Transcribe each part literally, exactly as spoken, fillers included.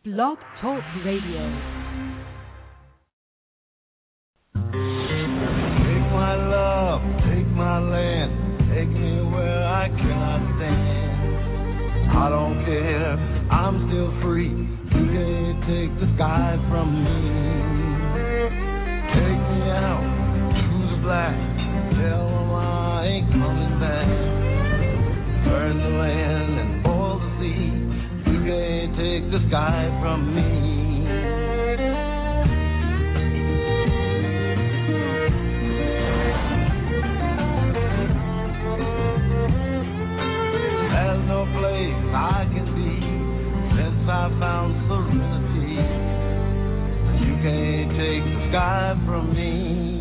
Blog Talk Radio. Take my love, take my land, take me where I cannot stand. I don't care, I'm still free. You can't take the sky from me. Take me out to the black, tell them I ain't coming back. Burn the land and boil the sea. You can't take the sky from me. I can be since I found serenity. You can't take the sky from me.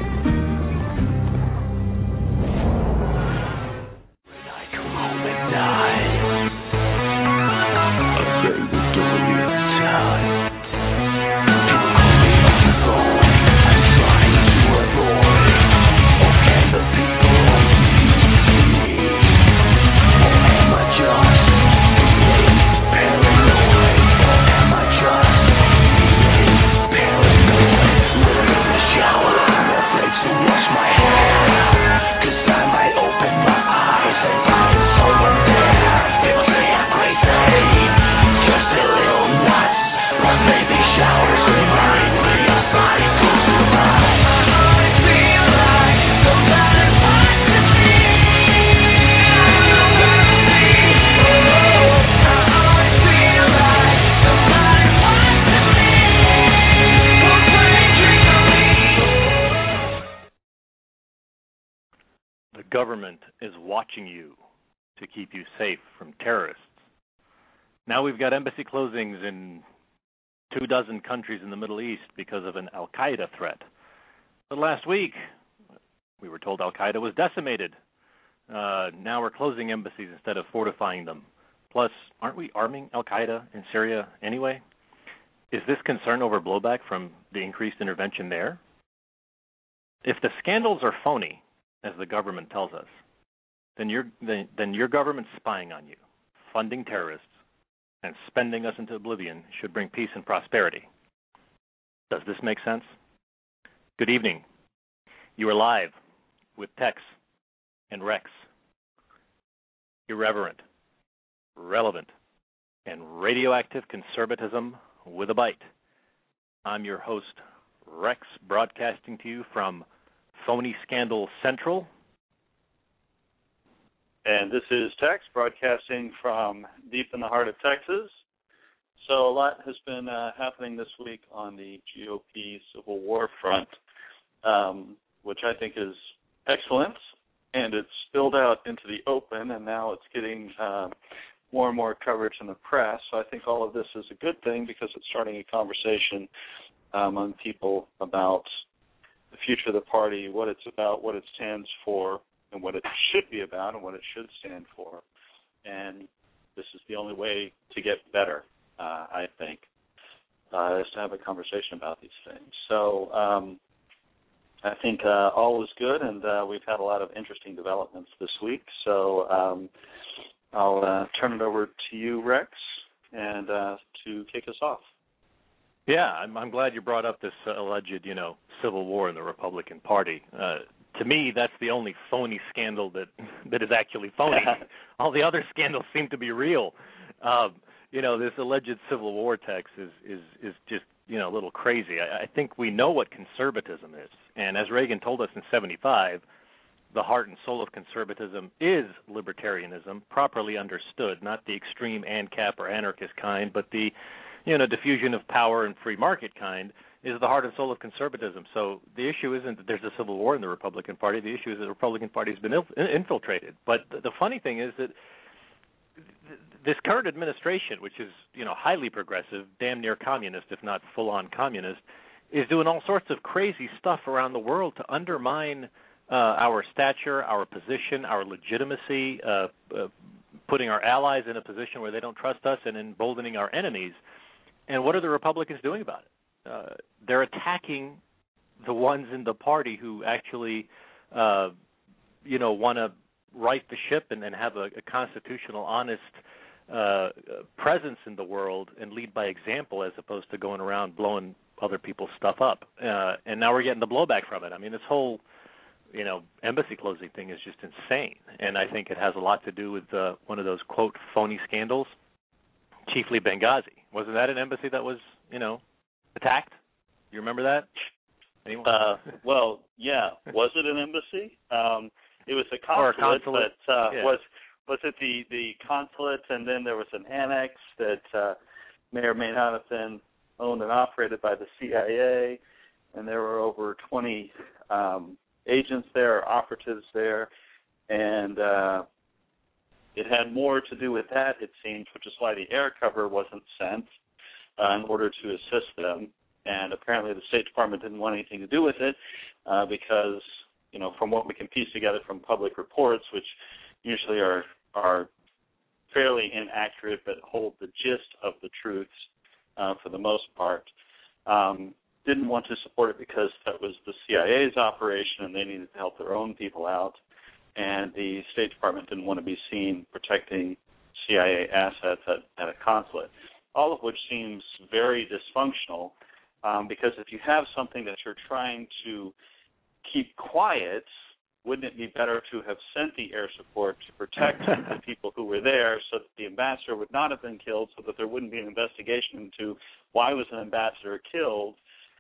When I come home and die, I'll say the story of time. People call me alone. I'm trying to avoid. Oh, can the people see me? Oh, am I just government is watching you to keep you safe from terrorists. Now we've got embassy closings in two dozen countries in the Middle East because of an Al-Qaeda threat. But last week, we were told Al-Qaeda was decimated. Uh, now we're closing embassies instead of fortifying them. Plus, aren't we arming Al-Qaeda in Syria anyway? Is this concern over blowback from the increased intervention there? If the scandals are phony, as the government tells us, then your then, then your government's spying on you, funding terrorists, and spending us into oblivion should bring peace and prosperity. Does this make sense? Good evening. You are live with Tex and Rex. Irreverent, relevant, and radioactive conservatism with a bite. I'm your host, Rex, broadcasting to you from Phony Scandal Central. And this is Tex, broadcasting from deep in the heart of Texas. So a lot has been uh, happening this week on the G O P Civil War front, um, which I think is excellent, and it's spilled out into the open, and now it's getting uh, more and more coverage in the press. So I think all of this is a good thing because it's starting a conversation uh, among people about the future of the party, what it's about, what it stands for, and what it should be about, and what it should stand for. And this is the only way to get better, uh, I think, uh, is to have a conversation about these things. So um, I think uh, all is good, and uh, we've had a lot of interesting developments this week. So um, I'll uh, turn it over to you, Rex, and uh, to kick us off. Yeah, I'm, I'm glad you brought up this uh, alleged, you know, civil war in the Republican Party. Uh, to me, that's the only phony scandal that that is actually phony. All the other scandals seem to be real. Um, you know, this alleged civil war text is is is just, you know, a little crazy. I, I think we know what conservatism is, and as Reagan told us in seventy-five, the heart and soul of conservatism is libertarianism, properly understood, not the extreme ANCAP or anarchist kind, but the you know, diffusion of power and free market kind is the heart and soul of conservatism. So the issue isn't that there's a civil war in the Republican Party. The issue is that the Republican Party has been inf- infiltrated. But the, the funny thing is that th- this current administration, which is, you know, highly progressive, damn near communist, if not full-on communist, is doing all sorts of crazy stuff around the world to undermine uh, our stature, our position, our legitimacy, uh, uh, putting our allies in a position where they don't trust us and emboldening our enemies. And what are the Republicans doing about it? Uh, they're attacking the ones in the party who actually, uh, you know, want to right the ship and, and have a, a constitutional, honest uh, presence in the world and lead by example as opposed to going around blowing other people's stuff up. Uh, and now we're getting the blowback from it. I mean, this whole, you know, embassy closing thing is just insane. And I think it has a lot to do with uh, one of those, quote, phony scandals, chiefly Benghazi. Wasn't that an embassy that was, you know, attacked? You remember that? Anyone? Uh, well, yeah. Was it an embassy? Um, it was a consulate, or a consulate. but uh, yeah. was was it the, the consulate, and then there was an annex that uh, may or may not have been owned and operated by the C I A, and there were over twenty um, agents there, operatives there, and uh, it had more to do with that, it seems, which is why the air cover wasn't sent uh, in order to assist them. And apparently the State Department didn't want anything to do with it uh, because, you know, from what we can piece together from public reports, which usually are are fairly inaccurate but hold the gist of the truths uh, for the most part, um, didn't want to support it because that was the C I A's operation and they needed to help their own people out. And the State Department didn't want to be seen protecting C I A assets at, at a consulate, all of which seems very dysfunctional um, because if you have something that you're trying to keep quiet, wouldn't it be better to have sent the air support to protect the people who were there so that the ambassador would not have been killed, so that there wouldn't be an investigation into why was an ambassador killed?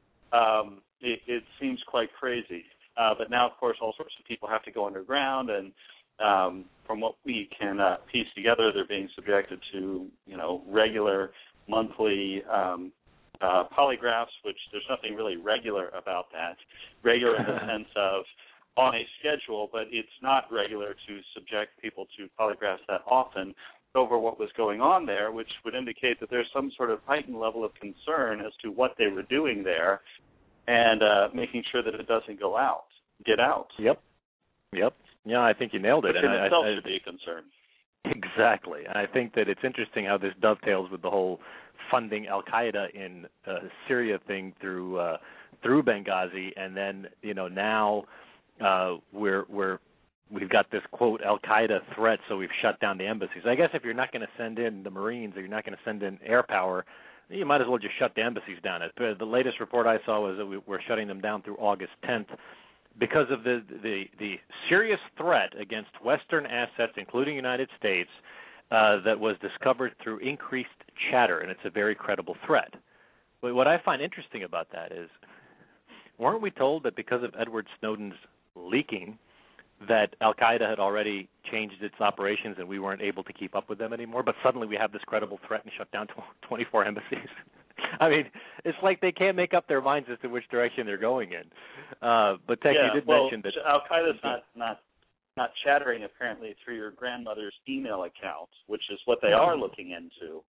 Um, it, it seems quite crazy. Uh, but now, of course, all sorts of people have to go underground, and um, from what we can uh, piece together, they're being subjected to, you know, regular monthly um, uh, polygraphs, which there's nothing really regular about that. Regular in the sense of on a schedule, but it's not regular to subject people to polygraphs that often over what was going on there, which would indicate that there's some sort of heightened level of concern as to what they were doing there and uh, making sure that it doesn't go out, get out. Yep. Yep. Yeah, I think you nailed it. Which in and itself I, I, should be a concern. Exactly. And I think that it's interesting how this dovetails with the whole funding Al-Qaeda in uh, Syria thing through uh, through Benghazi, and then, you know, now uh, we're we're we've got this, quote, Al-Qaeda threat, so we've shut down the embassies. I guess if you're not going to send in the Marines or you're not going to send in air power, you might as well just shut the embassies down. The latest report I saw was that we we're shutting them down through August tenth because of the, the, the serious threat against Western assets, including the United States, uh, that was discovered through increased chatter, and it's a very credible threat. But what I find interesting about that is, weren't we told that because of Edward Snowden's leaking, that Al-Qaeda had already changed its operations and we weren't able to keep up with them anymore, but suddenly we have this credible threat and shut down twenty-four embassies? I mean, it's like they can't make up their minds as to which direction they're going in. Uh, but Tech, yeah, you did well, mention that Al-Qaeda's not, not, not chattering apparently through your grandmother's email account, which is what they are looking into,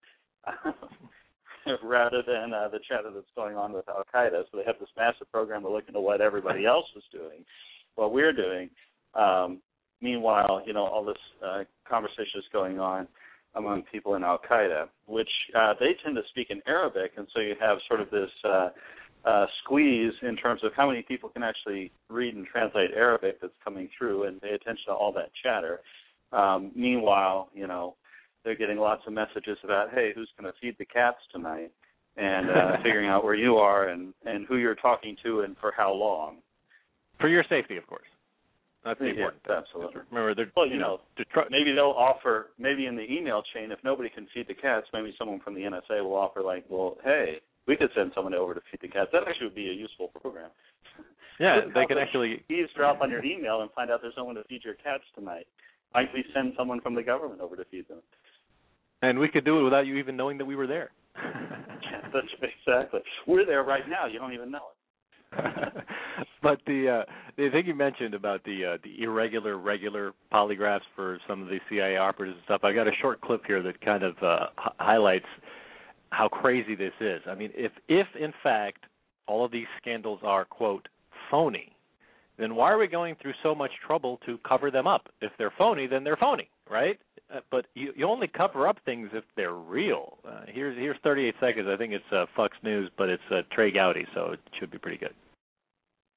rather than uh, the chatter that's going on with Al-Qaeda. So they have this massive program to look into what everybody else is doing, what we're doing. Um, meanwhile, you know, all this uh, conversation is going on among people in Al-Qaeda, which uh, they tend to speak in Arabic, and so you have sort of this uh, uh, squeeze in terms of how many people can actually read and translate Arabic that's coming through and pay attention to all that chatter. Um, meanwhile, you know, they're getting lots of messages about, hey, who's going to feed the cats tonight, and uh, figuring out where you are and, and who you're talking to and for how long. For your safety, of course. That's the yeah, important. Absolutely. Remember, they're, well, you, you know, know try- maybe they'll offer, maybe in the email chain, if nobody can feed the cats, maybe someone from the N S A will offer, like, well, hey, we could send someone over to feed the cats. That actually would be a useful program. Yeah, they can actually eavesdrop on your email and find out there's someone to feed your cats tonight. Might we send someone from the government over to feed them? And we could do it without you even knowing that we were there. Yeah, that's exactly. We're there right now. You don't even know it. But the uh, the thing you mentioned about the uh, the irregular, regular polygraphs for some of the C I A operatives and stuff, I got a short clip here that kind of uh, h- highlights how crazy this is. I mean, if if in fact all of these scandals are, quote, phony, then why are we going through so much trouble to cover them up? If they're phony, then they're phony, right? Uh, but you, you only cover up things if they're real. Uh, here's here's thirty-eight seconds. I think it's uh, Fox News, but it's uh, Trey Gowdy, so it should be pretty good.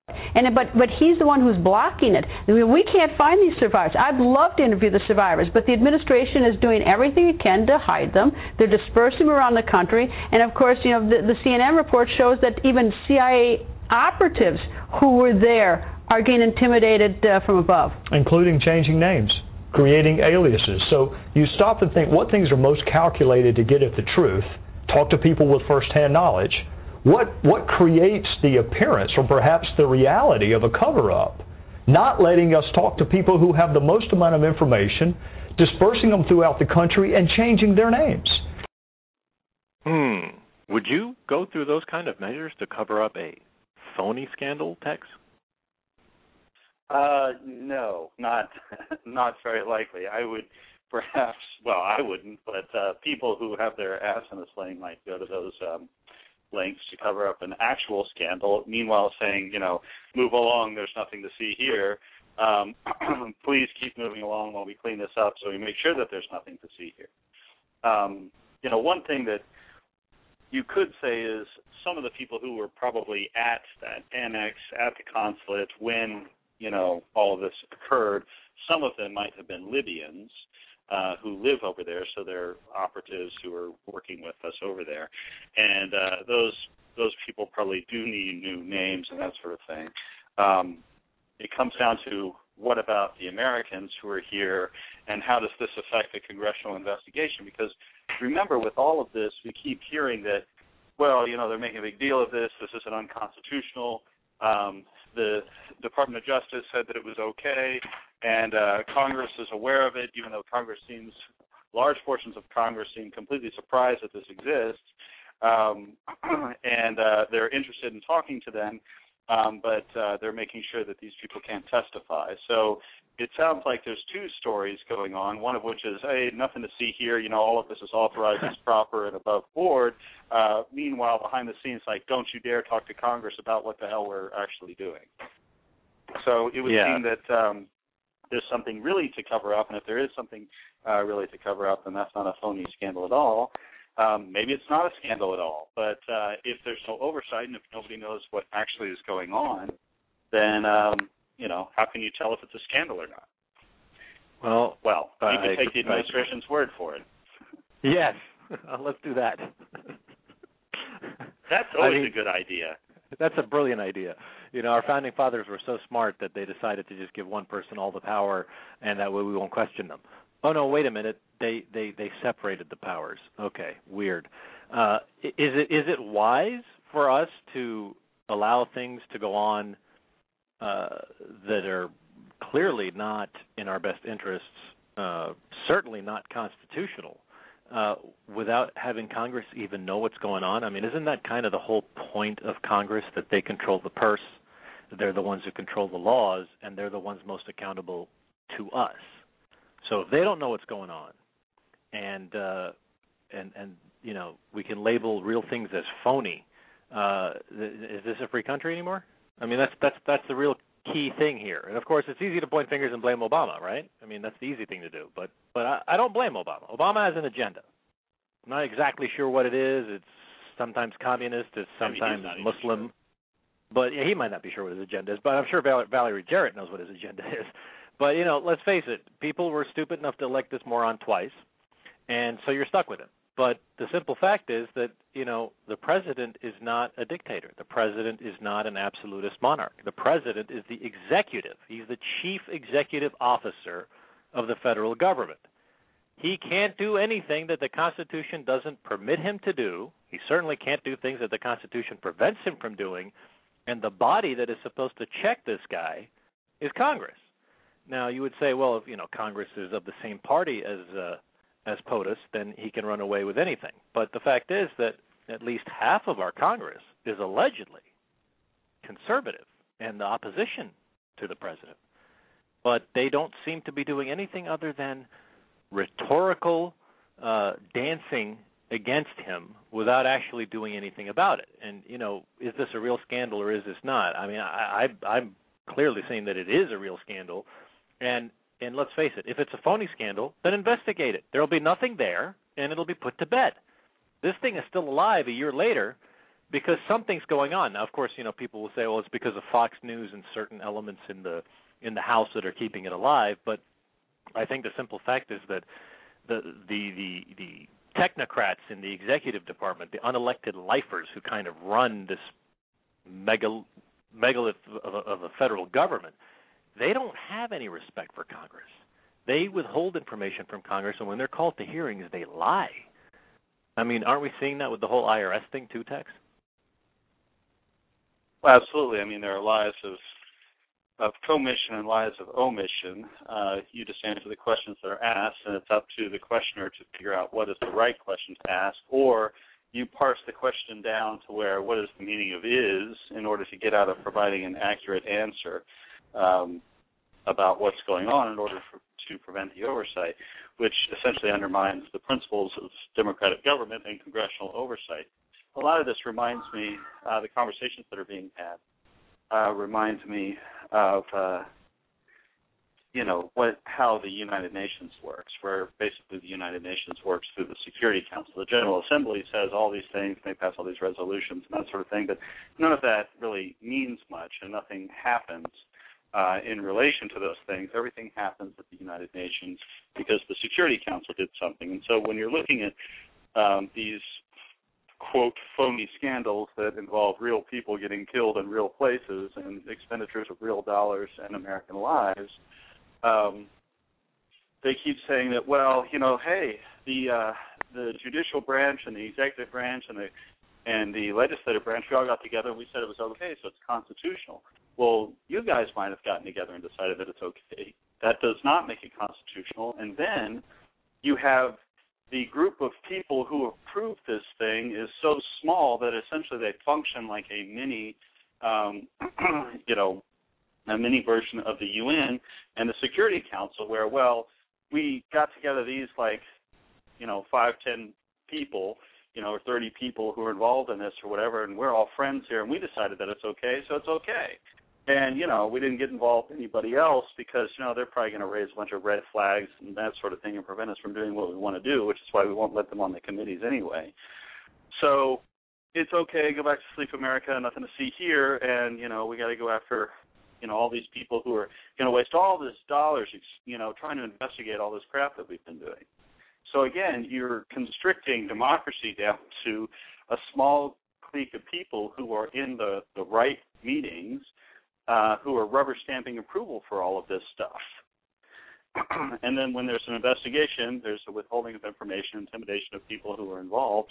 And but but he's the one who's blocking it. I mean, we can't find these survivors. I'd love to interview the survivors, but the administration is doing everything it can to hide them. They're dispersing them around the country, and of course, you know, the, the C N N report shows that even C I A operatives who were there are getting intimidated uh, from above, including changing names, creating aliases. So you stop and think, what things are most calculated to get at the truth? Talk to people with firsthand knowledge. What what creates the appearance or perhaps the reality of a cover-up? Not letting us talk to people who have the most amount of information, dispersing them throughout the country, and changing their names. Hmm. Would you go through those kind of measures to cover up a phony scandal, Tex? Uh, no, not not very likely. I would perhaps, well, I wouldn't, but uh, people who have their ass in a sling might go to those um, links to cover up an actual scandal, meanwhile saying, you know, move along, there's nothing to see here. Um, please keep moving along while we clean this up so we make sure that there's nothing to see here. Um, you know, one thing that you could say is some of the people who were probably at that annex, at the consulate when, you know, all of this occurred, some of them might have been Libyans uh, who live over there, so they're operatives who are working with us over there. And uh, those those people probably do need new names and that sort of thing. Um, it comes down to what about the Americans who are here, and how does this affect the congressional investigation? Because remember, with all of this, we keep hearing that, well, you know, they're making a big deal of this, this isn't unconstitutional. Um, the Department of Justice said that it was okay, and uh, Congress is aware of it, even though Congress seems, large portions of Congress seem completely surprised that this exists, um, and uh, they're interested in talking to them, um, but uh, they're making sure that these people can't testify. So it sounds like there's two stories going on, one of which is, hey, nothing to see here, you know, all of this is authorized, it's proper and above board. Uh, meanwhile, behind the scenes, like, don't you dare talk to Congress about what the hell we're actually doing. So it would yeah. seem that um, there's something really to cover up, and if there is something uh, really to cover up, then that's not a phony scandal at all. Um, maybe it's not a scandal at all, but uh, if there's no oversight and if nobody knows what actually is going on, then, um, you know, how can you tell if it's a scandal or not? Well, well, you I, can take the administration's I, word for it. Yes, let's do that. That's always I mean, a good idea. That's a brilliant idea. You know, our founding fathers were so smart that they decided to just give one person all the power, and that way we won't question them. Oh, no, wait a minute. They they, they separated the powers. Okay, weird. Uh, is it is it wise for us to allow things to go on uh, that are clearly not in our best interests, uh, certainly not constitutional, uh, without having Congress even know what's going on? I mean, isn't that kind of the whole point of Congress, that they control the purse, they're the ones who control the laws, and they're the ones most accountable to us? So if they don't know what's going on, and uh, and and you know, we can label real things as phony, uh, is this a free country anymore? I mean, that's that's that's the real key thing here. And of course, it's easy to point fingers and blame Obama, right? I mean, that's the easy thing to do. But but I, I don't blame Obama. Obama has an agenda. I'm not exactly sure what it is. It's sometimes communist, it's sometimes I mean, Muslim. Sure. But yeah, he might not be sure what his agenda is. But I'm sure Val- Valerie Jarrett knows what his agenda is. But, you know, let's face it, people were stupid enough to elect this moron twice, and so you're stuck with him. But the simple fact is that, you know, the president is not a dictator. The president is not an absolutist monarch. The president is the executive. He's the chief executive officer of the federal government. He can't do anything that the Constitution doesn't permit him to do. He certainly can't do things that the Constitution prevents him from doing. And the body that is supposed to check this guy is Congress. Now, you would say, well, if, you know, Congress is of the same party as uh, as POTUS, then he can run away with anything. But the fact is that at least half of our Congress is allegedly conservative and the opposition to the president. But they don't seem to be doing anything other than rhetorical uh, dancing against him without actually doing anything about it. And, you know, is this a real scandal or is this not? I mean, I, I, I'm clearly saying that it is a real scandal. And and let's face it, if it's a phony scandal, then investigate it. There will be nothing there, and it'll be put to bed. This thing is still alive a year later, because something's going on. Now, of course, you know, people will say, well, it's because of Fox News and certain elements in the in the House that are keeping it alive. But I think the simple fact is that the the the, the technocrats in the executive department, the unelected lifers who kind of run this megal- megalith of a, of a federal government, they don't have any respect for Congress. They withhold information from Congress, and when they're called to hearings, they lie. I mean, aren't we seeing that with the whole I R S thing too, Tex? Well, absolutely. I mean, there are lies of of commission and lies of omission. Uh, you just answer the questions that are asked, and it's up to the questioner to figure out what is the right question to ask, or you parse the question down to where what is the meaning of is in order to get out of providing an accurate answer um, about what's going on in order for, to prevent the oversight, which essentially undermines the principles of democratic government and congressional oversight. A lot of this reminds me, uh, the conversations that are being had, uh, reminds me of, uh, you know, what how the United Nations works, where basically the United Nations works through the Security Council. The General Assembly says all these things, and they pass all these resolutions and that sort of thing, but none of that really means much, and nothing happens uh, in relation to those things. Everything happens at the United Nations because the Security Council did something. And so when you're looking at um, these quote, phony scandals that involve real people getting killed in real places and expenditures of real dollars and American lives, um, they keep saying that, well, you know, hey, the uh, the judicial branch and the executive branch and the and the legislative branch, we all got together and we said it was okay, so it's constitutional. Well, you guys might have gotten together and decided that it's okay. That does not make it constitutional. And then you have the group of people who approved this thing is so small that essentially they function like a mini, um, you know, a mini version of the U N and the Security Council, where, well, we got together these like, you know, five, ten people, you know, or thirty people who are involved in this or whatever, and we're all friends here, and we decided that it's okay, so it's okay. And, you know, we didn't get involved with anybody else because, you know, they're probably going to raise a bunch of red flags and that sort of thing and prevent us from doing what we want to do, which is why we won't let them on the committees anyway. So it's okay, go back to Sleep America, nothing to see here, and, you know, we got to go after, you know, all these people who are going to waste all this dollars, you know, trying to investigate all this crap that we've been doing. So, again, you're constricting democracy down to a small clique of people who are in the, the right meetings, Uh, who are rubber stamping approval for all of this stuff. And then when there's an investigation, there's a withholding of information, intimidation of people who are involved,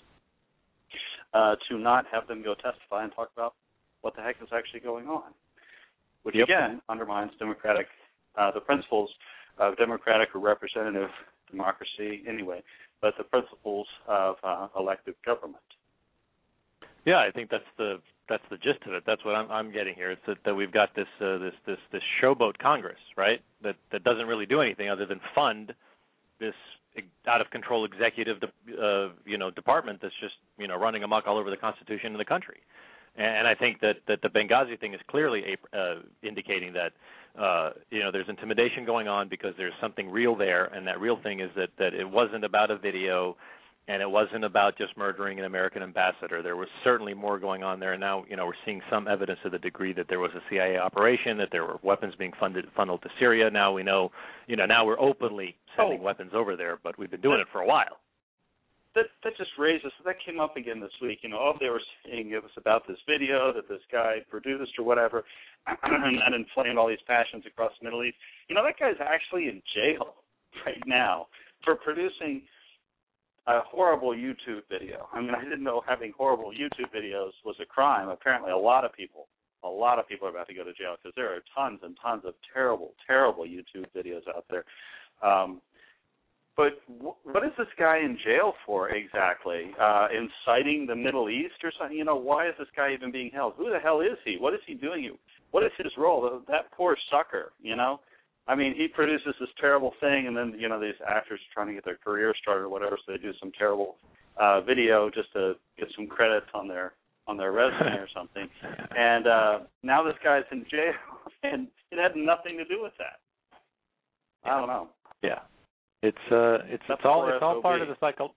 uh, to not have them go testify and talk about what the heck is actually going on, which, yep. again, undermines democratic, uh, the principles of democratic or representative democracy anyway, but the principles of uh, elective government. Yeah, I think that's the that's the gist of it. That's what I'm, I'm getting here. It's that, that we've got this uh, this this this showboat Congress, right? That that doesn't really do anything other than fund this out of control executive, uh, you know, department that's just you know running amok all over the Constitution and the country. And I think that, that the Benghazi thing is clearly uh, indicating that uh, you know there's intimidation going on because there's something real there, and that real thing is that that it wasn't about a video. And it wasn't about just murdering an American ambassador. There was certainly more going on there. And now, you know, we're seeing some evidence to the degree that there was a C I A operation, that there were weapons being funded, funneled to Syria. Now we know, you know, now we're openly sending oh. weapons over there, but we've been doing that, it for a while. That that just raises, that came up again this week. You know, all they were saying it was about this video that this guy produced or whatever, and that inflamed all these passions across the Middle East. You know, that guy's actually in jail right now for producing a horrible YouTube video. I mean, I didn't know having horrible YouTube videos was a crime. Apparently, a lot of people, a lot of people are about to go to jail because there are tons and tons of terrible, terrible YouTube videos out there. Um, but w- what is this guy in jail for exactly? Uh, inciting the Middle East or something? You know, why is this guy even being held? Who the hell is he? What is he doing? What is his role? That poor sucker, you know? I mean, he produces this terrible thing, and then, you know, these actors are trying to get their career started or whatever, so they do some terrible uh, video just to get some credits on their on their resume or something. And uh, now this guy's in jail, and it had nothing to do with that. I don't know. Yeah, it's uh, it's it's all it's all part of the cycle.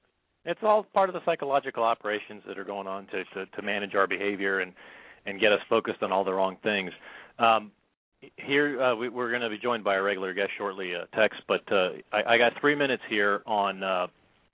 It's all part of the psychological operations that are going on to, to, to manage our behavior and, and get us focused on all the wrong things. Um, here, uh, we, we're going to be joined by a regular guest shortly, uh, Tex, but uh, I, I got three minutes here on uh,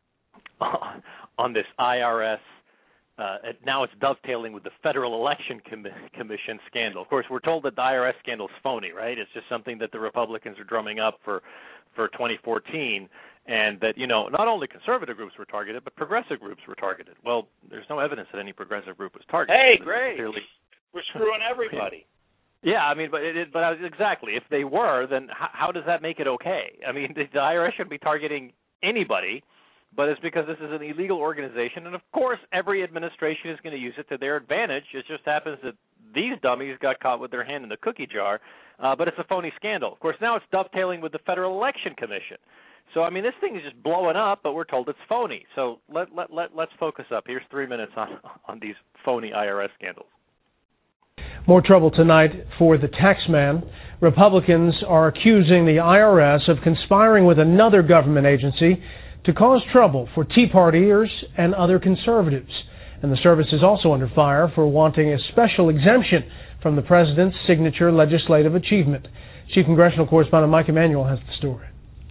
on this I R S. Uh, now it's dovetailing with the Federal Election Com- Commission scandal. Of course, we're told that the I R S scandal is phony, right? It's just something that the Republicans are drumming up for, for twenty fourteen, and that, you know, not only conservative groups were targeted, but progressive groups were targeted. Well, there's no evidence that any progressive group was targeted. Hey, great. Clearly, we're screwing everybody. Yeah, I mean, but it, but exactly. If they were, then how, how does that make it okay? I mean, the I R S shouldn't be targeting anybody. But it's because this is an illegal organization, and of course every administration is going to use it to their advantage. It just happens that these dummies got caught with their hand in the cookie jar, uh, but it's a phony scandal. Of course, now it's dovetailing with the Federal Election Commission. So, I mean, this thing is just blowing up, but we're told it's phony. So let, let, let, let's focus up. Here's three minutes on, on these phony I R S scandals. More trouble tonight for the taxman. Republicans are accusing the I R S of conspiring with another government agency to cause trouble for Tea Partiers and other conservatives. And the service is also under fire for wanting a special exemption from the president's signature legislative achievement. Chief Congressional Correspondent Mike Emanuel has the story.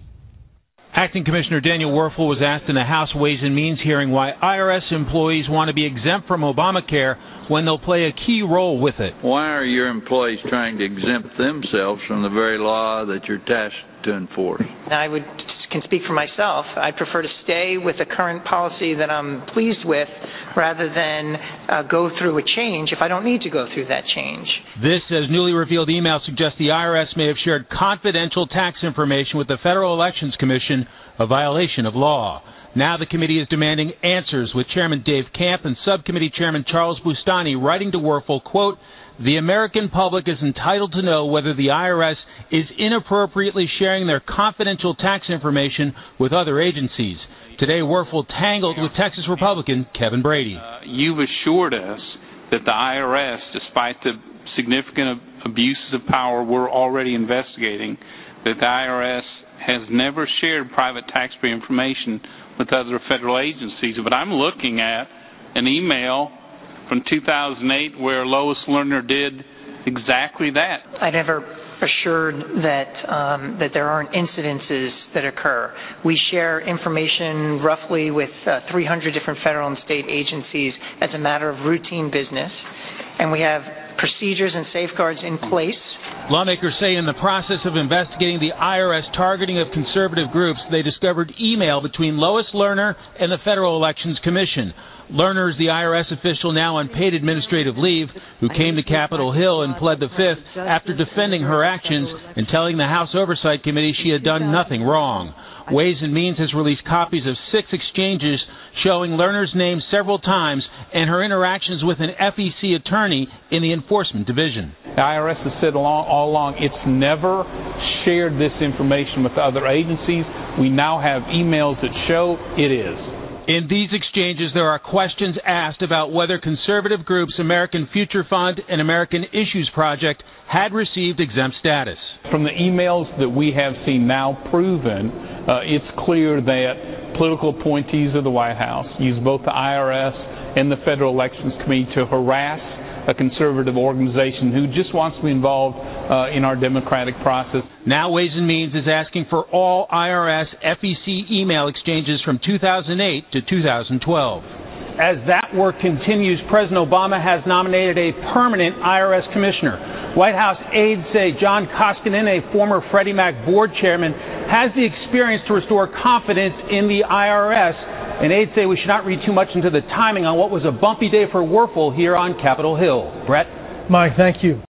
Acting Commissioner Daniel Werfel was asked in the House Ways and Means hearing why I R S employees want to be exempt from Obamacare when they'll play a key role with it. Why are your employees trying to exempt themselves from the very law that you're tasked to enforce? I would can speak for myself. I'd prefer to stay with the current policy that I'm pleased with rather than uh, go through a change if I don't need to go through that change. This, as newly revealed email suggests, the I R S may have shared confidential tax information with the Federal Elections Commission, a violation of law. Now the committee is demanding answers, with Chairman Dave Camp and Subcommittee Chairman Charles Boustany writing to Werfel, quote, "The American public is entitled to know whether the I R S is inappropriately sharing their confidential tax information with other agencies." Today, Werfel tangled with Texas Republican Kevin Brady. Uh, you've assured us that the I R S, despite the significant abuses of power we're already investigating, that the I R S has never shared private taxpayer information with other federal agencies. But I'm looking at an email from two thousand eight where Lois Lerner did exactly that. I never assured that um, that there aren't incidences that occur. We share information roughly with uh, three hundred different federal and state agencies as a matter of routine business, and we have procedures and safeguards in place. Lawmakers say in the process of investigating the I R S targeting of conservative groups, they discovered email between Lois Lerner and the Federal Elections Commission. Lerner is the I R S official now on paid administrative leave who came to Capitol Hill and pled the fifth after defending her actions and telling the House Oversight Committee she had done nothing wrong. Ways and Means has released copies of six exchanges showing Lerner's name several times and her interactions with an F E C attorney in the Enforcement Division. The I R S has said all, all along it's never shared this information with other agencies. We now have emails that show it is. In these exchanges, there are questions asked about whether conservative groups American Future Fund and American Issues Project had received exempt status. From the emails that we have seen now proven, uh, it's clear that political appointees of the White House use both the I R S and the Federal Elections Committee to harass a conservative organization who just wants to be involved uh, in our democratic process. Now Ways and Means is asking for all I R S F E C email exchanges from two thousand eight to two thousand twelve. As that work continues, President Obama has nominated a permanent I R S commissioner. White House aides say John Koskinen, a former Freddie Mac board chairman, has the experience to restore confidence in the I R S. And aides say we should not read too much into the timing on what was a bumpy day for Werfel here on Capitol Hill. Brett? Mike, thank you.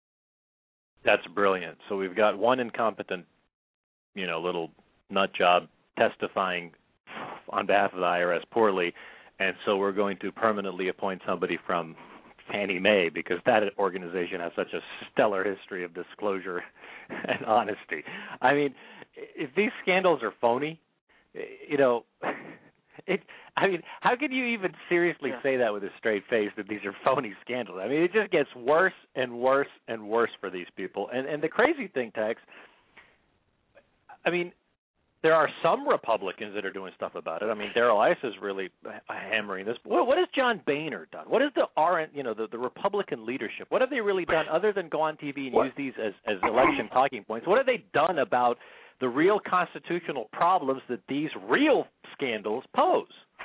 That's brilliant. So we've got one incompetent, you know, little nut job testifying on behalf of the I R S poorly, and so we're going to permanently appoint somebody from Fannie Mae because that organization has such a stellar history of disclosure and honesty. I mean, if these scandals are phony, you know, it. I mean, how can you even seriously say that with a straight face that these are phony scandals? I mean, it just gets worse and worse and worse for these people. And and the crazy thing, Tex, I mean, there are some Republicans that are doing stuff about it. I mean, Darrell Issa is really hammering this. What, what has John Boehner done? What has the R N, you know, the, the Republican leadership? What have they really done other than go on T V and what? use these as, as election talking points? What have they done about the real constitutional problems that these real scandals pose?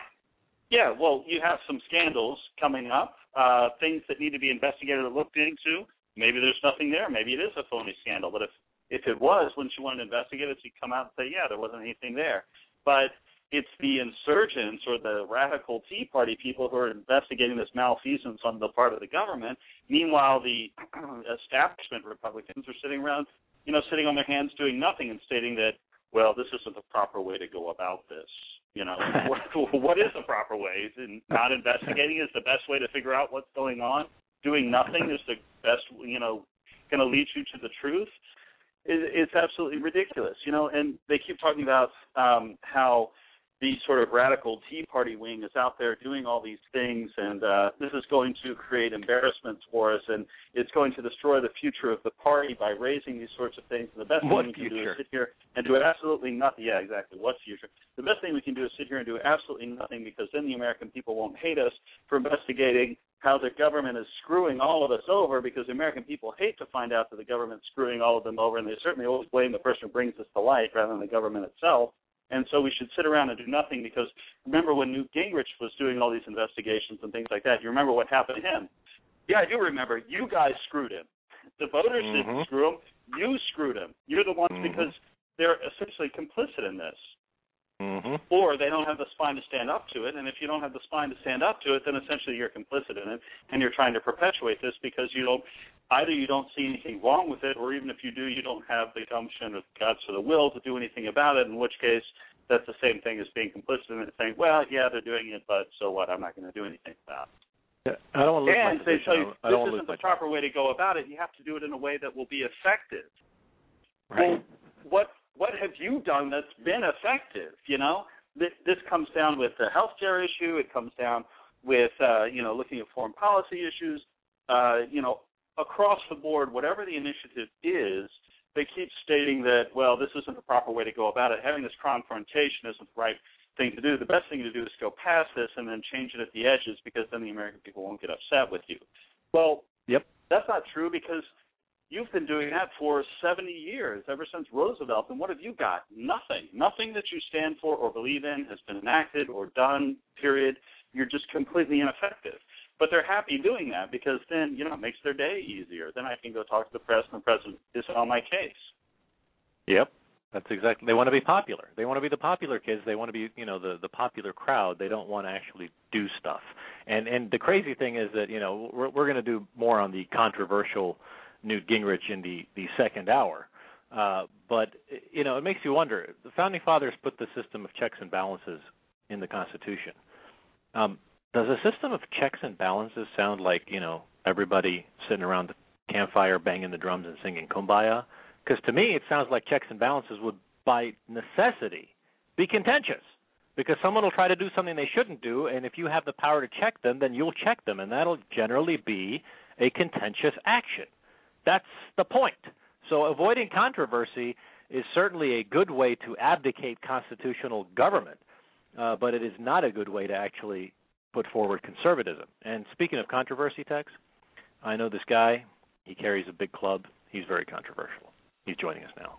Yeah, well, you have some scandals coming up, uh, things that need to be investigated or looked into. Maybe there's nothing there. Maybe it is a phony scandal. But if, if it was, wouldn't you want to investigate it so you come out and say, yeah, there wasn't anything there? But it's the insurgents or the radical Tea Party people who are investigating this malfeasance on the part of the government. Meanwhile, the establishment Republicans are sitting around, you know, sitting on their hands doing nothing and stating that, well, this isn't the proper way to go about this. You know, what, what is the proper way? Not investigating is the best way to figure out what's going on. Doing nothing is the best, you know, going to lead you to the truth. It, it's absolutely ridiculous, you know. And they keep talking about um, how the sort of radical Tea Party wing is out there doing all these things, and uh, this is going to create embarrassments for us, and it's going to destroy the future of the party by raising these sorts of things. And the best what thing we can future? do is sit here and do absolutely nothing. Yeah, exactly. What future? The best thing we can do is sit here and do absolutely nothing, because then the American people won't hate us for investigating how the government is screwing all of us over, because the American people hate to find out that the government's screwing all of them over, and they certainly always blame the person who brings this to light rather than the government itself. And so we should sit around and do nothing, because remember when Newt Gingrich was doing all these investigations and things like that, you remember what happened to him? Yeah, I do remember. You guys screwed him. The voters mm-hmm. didn't screw him. You screwed him. You're the ones mm-hmm. because they're essentially complicit in this. Mm-hmm. Or they don't have the spine to stand up to it, and if you don't have the spine to stand up to it, then essentially you're complicit in it, and you're trying to perpetuate this because you don't, either you don't see anything wrong with it, or even if you do, you don't have the gumption or the guts or the will to do anything about it, in which case that's the same thing as being complicit in it, saying, well, yeah, they're doing it, but so what, I'm not going to do anything about it. I don't want to lose and my they tell you, I don't this isn't the proper way to go about it. You have to do it in a way that will be effective. Right. Well, what what have you done that's been effective, you know? This, this comes down with the health care issue. It comes down with, uh, you know, looking at foreign policy issues. Uh, you know, across the board, whatever the initiative is, they keep stating that, well, this isn't the proper way to go about it. Having this confrontation isn't the right thing to do. The best thing to do is go past this and then change it at the edges, because then the American people won't get upset with you. Well, yep, that's not true, because you've been doing that for seventy years, ever since Roosevelt, and what have you got? Nothing. Nothing that you stand for or believe in has been enacted or done, period. You're just completely ineffective. But they're happy doing that, because then, you know, it makes their day easier. Then I can go talk to the press, and the president is on my case. Yep, that's exactly. They want to be popular. They want to be the popular kids. They want to be, you know, the, the popular crowd. They don't want to actually do stuff. And and the crazy thing is that, you know, we're, we're going to do more on the controversial Newt Gingrich in the, the second hour. Uh, but, you know, it makes you wonder. The Founding Fathers put the system of checks and balances in the Constitution. Um, does a system of checks and balances sound like, you know, everybody sitting around the campfire banging the drums and singing Kumbaya? Because to me, it sounds like checks and balances would, by necessity, be contentious. Because someone will try to do something they shouldn't do, and if you have the power to check them, then you'll check them, and that'll generally be a contentious action. That's the point. So avoiding controversy is certainly a good way to abdicate constitutional government, uh, but it is not a good way to actually put forward conservatism. And speaking of controversy, Tex, I know this guy. He carries a big club. He's very controversial. He's joining us now.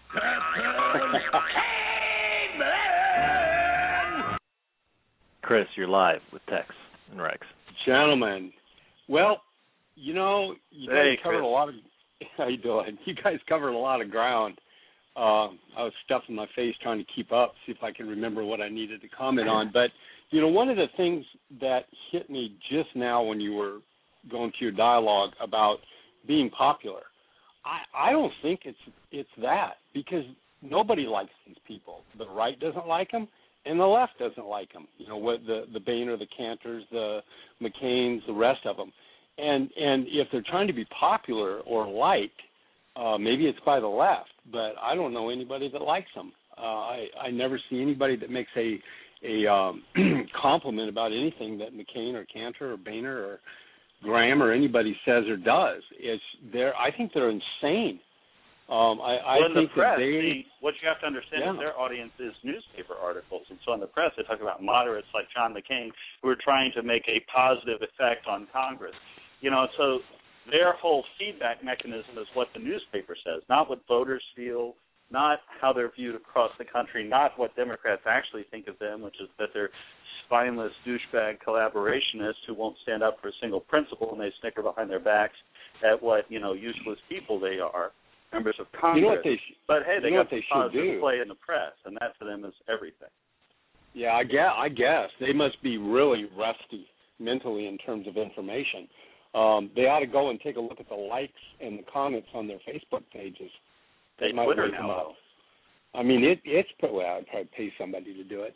Chris, you're live with Tex and Rex. Gentlemen, well, you know, you guys hey, covered Chris. a lot of. How you doing? You guys covered a lot of ground. Uh, I was stuffing my face trying to keep up, see if I can remember what I needed to comment on. But you know, one of the things that hit me just now when you were going through your dialogue about being popular, I, I don't think it's it's that, because nobody likes these people. The right doesn't like them, and the left doesn't like them. You know, what the the Boehner, the Cantors, the McCains, the rest of them. And and if they're trying to be popular or liked, uh, maybe it's by the left, but I don't know anybody that likes them. Uh, I I never see anybody that makes a a um, compliment about anything that McCain or Cantor or Boehner or Graham or anybody says or does. It's they're I think they're insane. Um, I, I well, in think the press, that they, see, what you have to understand yeah. is their audience is newspaper articles. And so in the press, they talk about moderates like John McCain who are trying to make a positive effect on Congress. You know, so their whole feedback mechanism is what the newspaper says, not what voters feel, not how they're viewed across the country, not what Democrats actually think of them, which is that they're spineless douchebag collaborationists who won't stand up for a single principle and they snicker behind their backs at what, you know, useless people they are. Members of Congress. You know what they sh- but hey, they you know got what they positive should do. play in the press, and that to them is everything. Yeah, I guess, I guess they must be really rusty mentally in terms of information. Um, they ought to go and take a look at the likes and the comments on their Facebook pages. They That might Twitter wake them now. up. I mean, it, it's pretty. Well, I'd probably pay somebody to do it,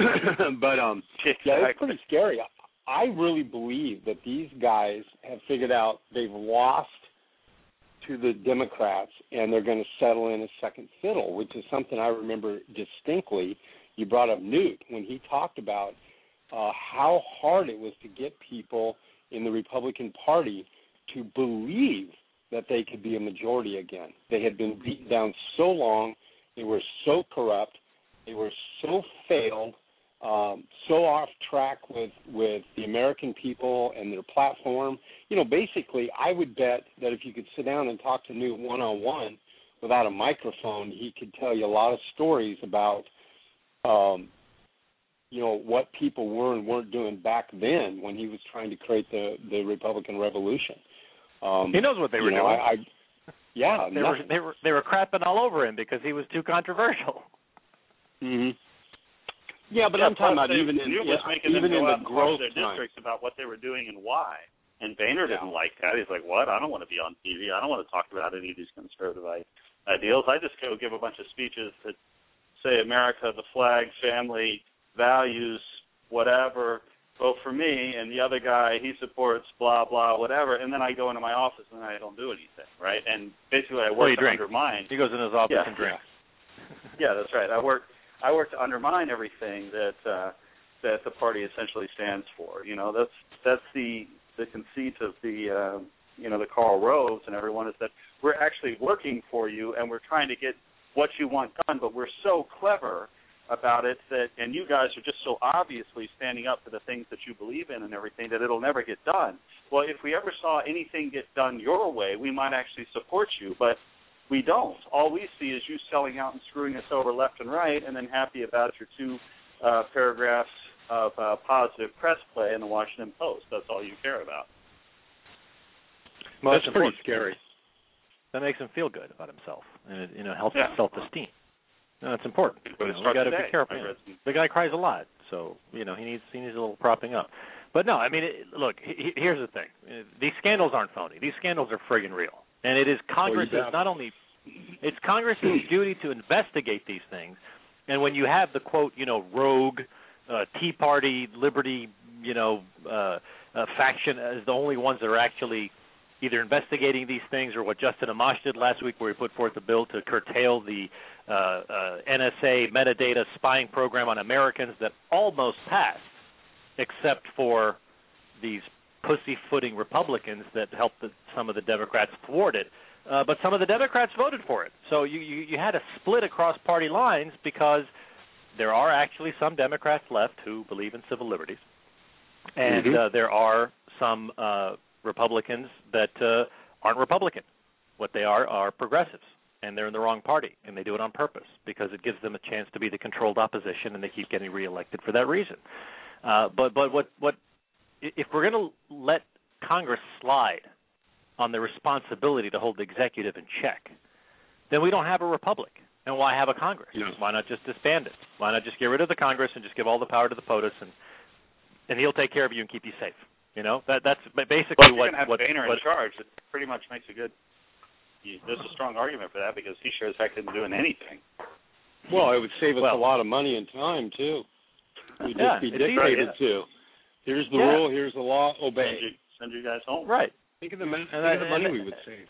but um, yeah, it's pretty scary. I really believe that these guys have figured out they've lost to the Democrats, and they're going to settle in a second fiddle, which is something I remember distinctly. You brought up Newt when he talked about uh, how hard it was to get people in the Republican Party to believe that they could be a majority again. They had been beaten down so long. They were so corrupt. They were so failed, um, so off track with, with the American people and their platform. You know, basically, I would bet that if you could sit down and talk to Newt one-on-one without a microphone, he could tell you a lot of stories about, um, you know, what people were and weren't doing back then when he was trying to create the, the Republican Revolution. Um, he knows what they were you know, doing. I, I, yeah, they were they were they were crapping all over him because he was too controversial. Mm-hmm. Yeah, but yeah, I'm talking about they, even in Newt yeah, was making even them in go the out and growth talk to their time. districts about what they were doing and why. And Boehner Yeah. didn't like that. He's like, what? I don't want to be on T V. I don't want to talk about any of these conservative ideals. I just go give a bunch of speeches that say America, the flag, family, values, whatever, vote for me. And the other guy, he supports blah, blah, whatever. And then I go into my office and I don't do anything, right? And basically I Well, work he to drinks. undermine. He goes in his office Yeah. and drinks. Yeah, that's right. I work I work to undermine everything that uh, that the party essentially stands for. You know, that's that's the the conceit of the uh, you know the Karl Roves and everyone is that we're actually working for you and we're trying to get what you want done, but we're so clever about it that, and you guys are just so obviously standing up for the things that you believe in and everything that it'll never get done. Well, if we ever saw anything get done your way, we might actually support you, but we don't. All we see is you selling out and screwing us over left and right and then happy about your two uh, paragraphs of uh, positive press play in the Washington Post. That's all you care about. Well, that's that's pretty important. scary. That makes him feel good about himself, and it you know helps Yeah. his self-esteem. No, that's important. You know, we got to be careful. The guy cries a lot, so you know he needs he needs a little propping up. But no, I mean, it, look, he, here's the thing: these scandals aren't phony. These scandals are friggin' real, and it is Congress's well, not only it's Congress's duty to investigate these things. And when you have the quote, you know, rogue uh, Tea Party, Liberty, you know, uh, uh, faction as the only ones that are actually either investigating these things or what Justin Amash did last week where he put forth a bill to curtail the uh, uh, N S A metadata spying program on Americans that almost passed, except for these pussyfooting Republicans that helped the, some of the Democrats thwart it. Uh, but some of the Democrats voted for it. So you, you, you had a split across party lines because there are actually some Democrats left who believe in civil liberties. And mm-hmm. uh, there are some uh, Republicans that uh, aren't Republican. What they are are progressives, and they're in the wrong party, and they do it on purpose because it gives them a chance to be the controlled opposition, and they keep getting reelected for that reason. Uh, but but what what if we're going to let Congress slide on the responsibility to hold the executive in check, then we don't have a republic. And why have a Congress? Yeah. Why not just disband it? Why not just get rid of the Congress and just give all the power to the POTUS, and and he'll take care of you and keep you safe? You know, that that's basically well, if what you're gonna have what, Boehner what in charge. It pretty much makes a good. You, there's a strong argument for that because he sure as heck isn't doing anything. Well, it would save us well, a lot of money and time too. We'd yeah, just be it's dictated easy, yeah. to. Here's the yeah. rule. Here's the law. Obey. Send you, send you guys home. Right. Think of the, think and of that, the money and, we would save.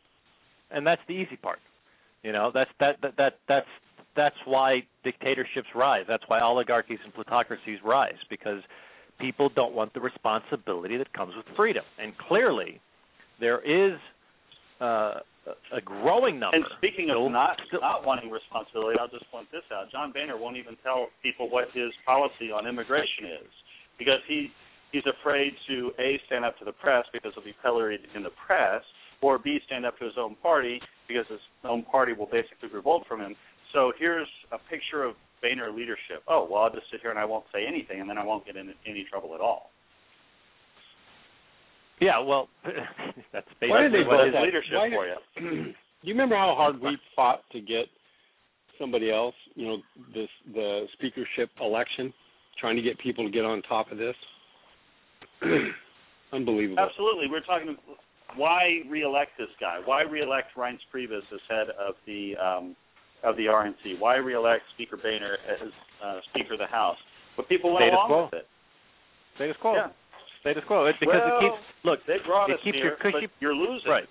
And that's the easy part. You know, that's that, that that that's that's why dictatorships rise. That's why oligarchies and plutocracies rise, because people don't want the responsibility that comes with freedom. And clearly, there is uh, a growing number. And speaking of still, not still, not wanting responsibility, I'll just point this out. John Boehner won't even tell people what his policy on immigration is because he he's afraid to, A, stand up to the press because he'll be pilloried in the press, or B, stand up to his own party because his own party will basically revolt from him. So here's a picture of Boehner leadership. Oh, well, I'll just sit here and I won't say anything, and then I won't get in any trouble at all. Yeah, well, that's basically Why did they what vote is that? leadership Why for you. Do you remember how hard we fought to get somebody else, you know, this the speakership election, trying to get people to get on top of this? Unbelievable. Absolutely. We're talking, why reelect this guy? Why reelect Reince Priebus as head of the um, of the R N C? Why reelect Speaker Boehner as uh, Speaker of the House? But people went Status along quo. with it. Status quo. Yeah. Status quo. It, because well, it keeps, look, they brought it us keeps here, your cushy, but you're losing. Right.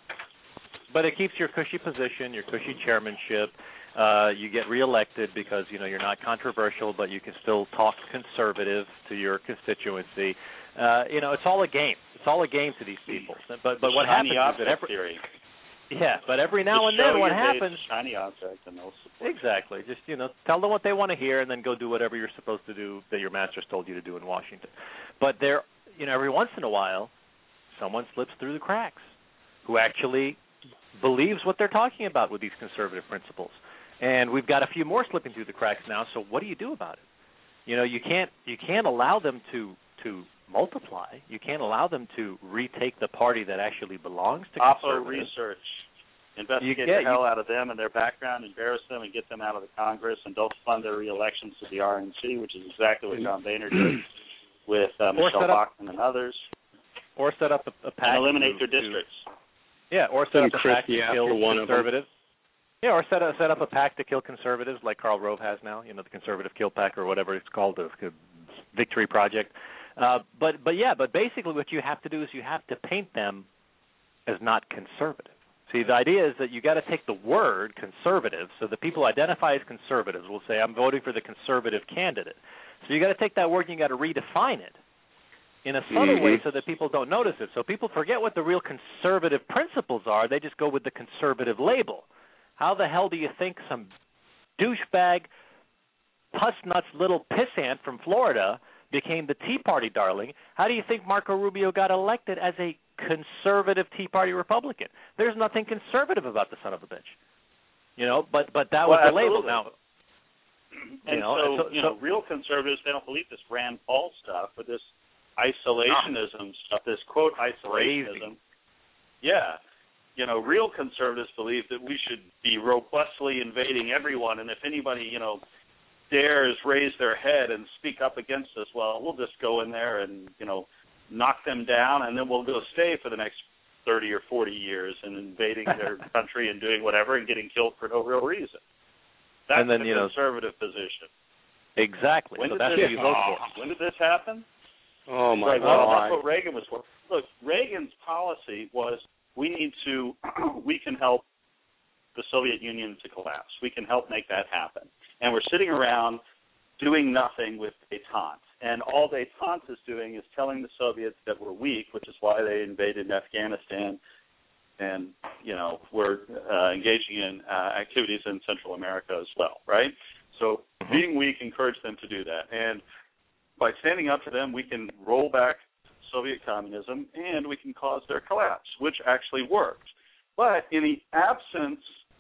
But it keeps your cushy position, your cushy chairmanship. Uh, you get reelected because, you know, you're not controversial, but you can still talk conservative to your constituency. Uh, you know, it's all a game. It's all a game to these people. But but what happens is that every theory. yeah, but every now Just and then what your happens shiny object and they'll support. Exactly. Just, you know, tell them what they want to hear and then go do whatever you're supposed to do that your master's told you to do in Washington. But there, you know, every once in a while someone slips through the cracks who actually believes what they're talking about with these conservative principles. And we've got a few more slipping through the cracks now, so what do you do about it? You know, you can't you can't allow them to to multiply. You can't allow them to retake the party that actually belongs to Oppo conservatives. research. Investigate You- yeah, the hell you- out of them and their background, embarrass them, and get them out of the Congress, and don't fund their re-elections to the R N C, which is exactly what John Boehner did with uh, Michelle set up- Bachmann and others. Or set up a, a pact And eliminate to, their districts. To, yeah, or set Send up a pact Christie to after kill one of them. conservatives. Yeah, or set up, set up a pact to kill conservatives like Karl Rove has now, you know, the Conservative Kill Pack or whatever it's called, the Victory Project. Uh, but, but, yeah, but basically what you have to do is you have to paint them as not conservative. See, the idea is that you got to take the word conservative, so the people who identify as conservatives will say, I'm voting for the conservative candidate. So you got to take that word and you got to redefine it in a subtle mm-hmm. way so that people don't notice it. So people forget what the real conservative principles are. They just go with the conservative label. How the hell do you think some douchebag, puss-nuts little pissant from Florida became the Tea Party darling? How do you think Marco Rubio got elected as a conservative Tea Party Republican? There's nothing conservative about the son of a bitch. You know, but but that was well, the label. absolutely. Now, And you know, so, and so, you know, real conservatives, they don't believe this Rand Paul stuff, but this isolationism stuff, this, quote, isolationism. Yeah. You know, real conservatives believe that we should be robustly invading everyone, and if anybody, you know, dares raise their head and speak up against us, well, we'll just go in there and, you know, knock them down, and then we'll go stay for the next thirty or forty years and invading their country and doing whatever and getting killed for no real reason. That's and then, the you know, conservative position. Exactly. When so did that's this, what you vote for. When did this happen? Oh, my right, well, God. that's what Reagan was for. Look, Reagan's policy was we need to, we can help the Soviet Union to collapse. We can help make that happen. And we're sitting around doing nothing with détente. And all détente is doing is telling the Soviets that we're weak, which is why they invaded Afghanistan and, you know, we're uh, engaging in uh, activities in Central America as well, right? So being weak encouraged them to do that. And by standing up to them, we can roll back Soviet communism and we can cause their collapse, which actually worked. But in the absence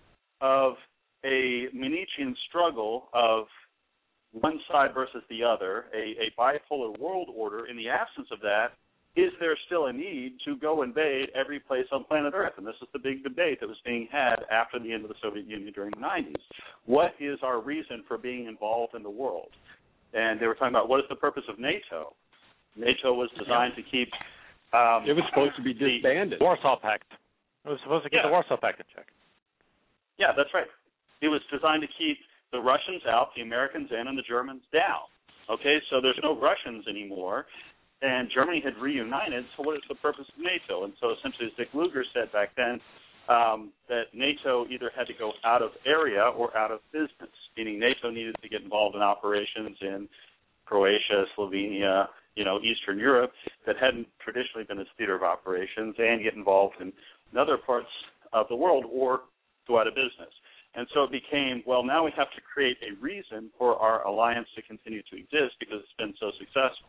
of a Manichean struggle of one side versus the other, a, a bipolar world order, in the absence of that, is there still a need to go invade every place on planet Earth? And this is the big debate that was being had after the end of the Soviet Union during the nineties. What is our reason for being involved in the world? And they were talking about what is the purpose of NATO? NATO was designed to keep... Um, it was supposed to be disbanded. The Warsaw Pact. It was supposed to keep Yeah. the Warsaw Pact in check. Yeah, that's right. It was designed to keep the Russians out, the Americans in, and the Germans down. Okay, so there's no Russians anymore, and Germany had reunited, so what is the purpose of NATO? And so essentially, as Dick Lugar said back then, um, that NATO either had to go out of area or out of business, meaning NATO needed to get involved in operations in Croatia, Slovenia, you know, Eastern Europe that hadn't traditionally been its theater of operations, and get involved in other parts of the world or go out of business. And so it became, well, now we have to create a reason for our alliance to continue to exist because it's been so successful.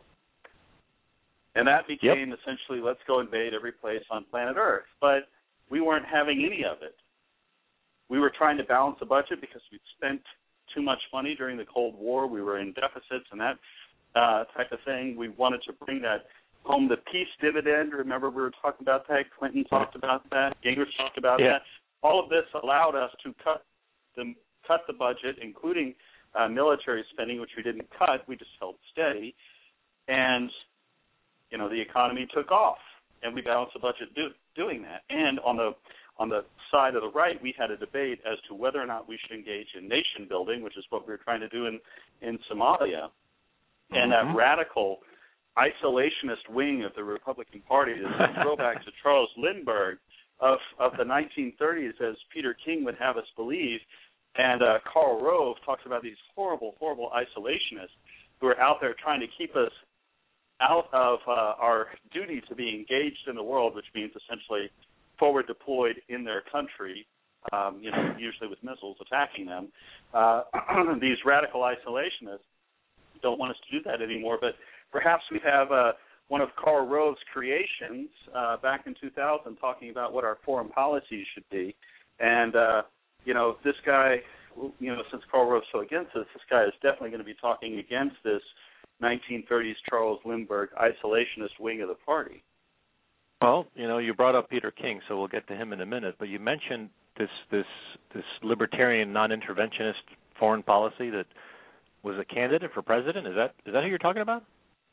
And that became yep. essentially, let's go invade every place on planet Earth. But we weren't having any of it. We were trying to balance the budget because we'd spent too much money during the Cold War. We were in deficits and that uh, type of thing. We wanted to bring that home, the peace dividend. Remember we were talking about that? Clinton talked about that. Gingrich talked about yeah. that. All of this allowed us to cut the, cut the budget, including uh, military spending, which we didn't cut. We just held steady. And, you know, the economy took off, and we balanced the budget do, doing that. And on the on the side of the right, we had a debate as to whether or not we should engage in nation building, which is what we were trying to do in, in Somalia. Mm-hmm. And that radical isolationist wing of the Republican Party is a throwback to Charles Lindbergh of, of the nineteen thirties, as Peter King would have us believe. And uh, Karl Rove talks about these horrible, horrible isolationists who are out there trying to keep us out of uh, our duty to be engaged in the world, which means essentially forward deployed in their country, um, you know, usually with missiles attacking them. Uh, these radical isolationists don't want us to do that anymore, but perhaps we have uh, one of Karl Rove's creations uh, back in two thousand talking about what our foreign policies should be. And, uh, you know, this guy, you know, since Karl Rove's so against this, this guy is definitely going to be talking against this nineteen thirties Charles Lindbergh isolationist wing of the party. Well, you know, you brought up Peter King, so we'll get to him in a minute. But you mentioned this this this libertarian, non-interventionist foreign policy that was a candidate for president. Is that is that who you're talking about?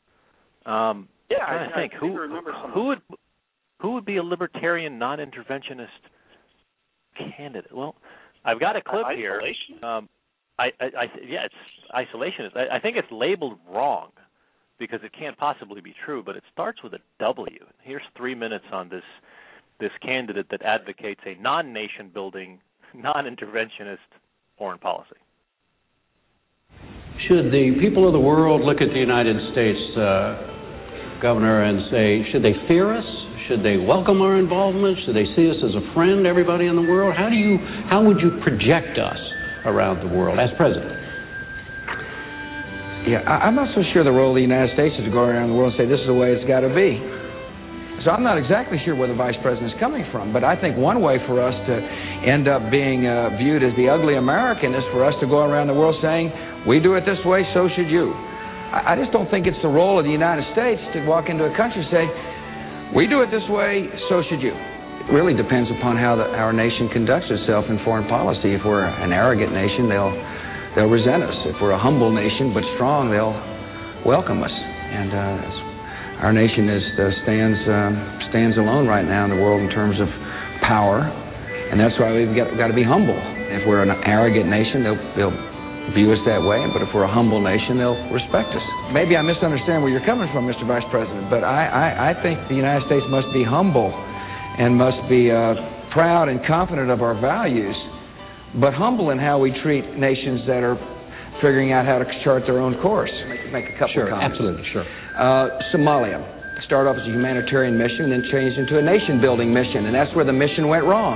Um, yeah, I'm trying I, to think I who remember who would who would be a libertarian, non-interventionist candidate? Well, I've got a clip uh, here. Um, I, I, I, yeah, it's isolationist. I, I think it's labeled wrong because it can't possibly be true, but it starts with a W. Here's three minutes on this this candidate that advocates a non-nation building, non-interventionist foreign policy. Should the people of the world look at the United States, uh, Governor, and say, should they fear us? Should they welcome our involvement? Should they see us as a friend, everybody in the world? How do you, how would you project us around the world as president? Yeah, I'm not so sure the role of the United States is to go around the world and say this is the way it's got to be. So I'm not exactly sure where the vice president is coming from, but I think one way for us to end up being uh, viewed as the ugly American is for us to go around the world saying, we do it this way, so should you. I, I just don't think it's the role of the United States to walk into a country and say, we do it this way, so should you. It really depends upon how the, our nation conducts itself in foreign policy. If we're an arrogant nation, they'll they'll resent us. If we're a humble nation but strong, they'll welcome us. And uh, our nation is uh, stands um, stands alone right now in the world in terms of power, and that's why we've got, got to be humble. If we're an arrogant nation, they'll they'll view us that way. But if we're a humble nation, they'll respect us. Maybe I misunderstand where you're coming from, Mister Vice President, but I I, I think the United States must be humble and must be uh, proud and confident of our values, but humble in how we treat nations that are figuring out how to chart their own course. Make, make a couple sure, of comments. Absolutely, sure. Uh, Somalia started off as a humanitarian mission and then changed into a nation-building mission, and that's where the mission went wrong.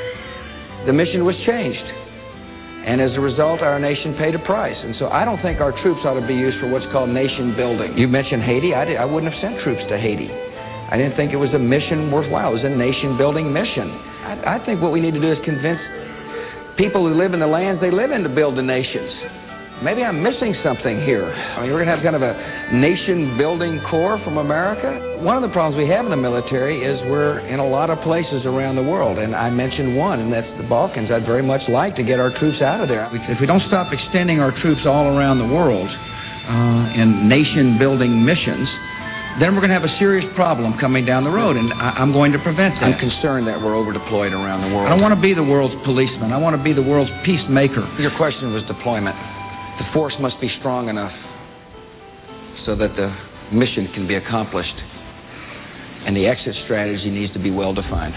The mission was changed, and as a result, our nation paid a price. And so I don't think our troops ought to be used for what's called nation-building. You mentioned Haiti. I, did, I wouldn't have sent troops to Haiti. I didn't think it was a mission worthwhile. It was a nation-building mission. I, I think what we need to do is convince people who live in the lands they live in to build the nations. Maybe I'm missing something here. I mean, we're going to have kind of a nation-building corps from America. One of the problems we have in the military is we're in a lot of places around the world, and I mentioned one, and that's the Balkans. I'd very much like to get our troops out of there. If we don't stop extending our troops all around the world uh, in nation-building missions, then we're going to have a serious problem coming down the road, and I, I'm going to prevent that. I'm concerned that we're over-deployed around the world. I don't want to be the world's policeman. I want to be the world's peacemaker. Your question was deployment. The force must be strong enough so that the mission can be accomplished, and the exit strategy needs to be well-defined.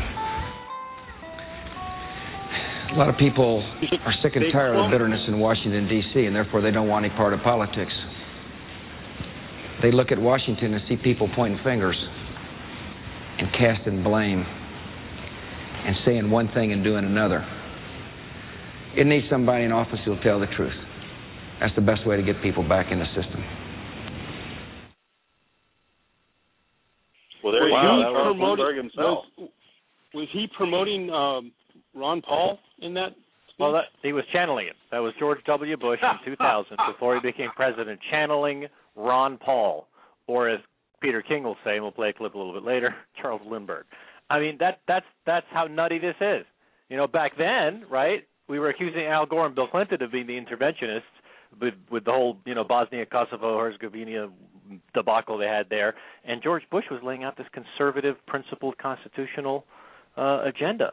A lot of people are sick and tired of the bitterness in Washington, D C, and therefore they don't want any part of politics. They look at Washington and see people pointing fingers and casting blame. and saying one thing and doing another. It needs somebody in office who will tell the truth. That's the best way to get people back in the system. Well, there you was go. That was Bloomberg himself. Was, was he promoting um, Ron Paul in that speech? Well, that, he was channeling it. That was George W. Bush in two thousand, before he became president, channeling Ron Paul, or as Peter King will say, and we'll play a clip a little bit later, Charles Lindbergh. I mean, that that's that's how nutty this is. You know, back then, right, we were accusing Al Gore and Bill Clinton of being the interventionists with, with the whole, you know, Bosnia, Kosovo, Herzegovina debacle they had there. And George Bush was laying out this conservative, principled, constitutional uh, agenda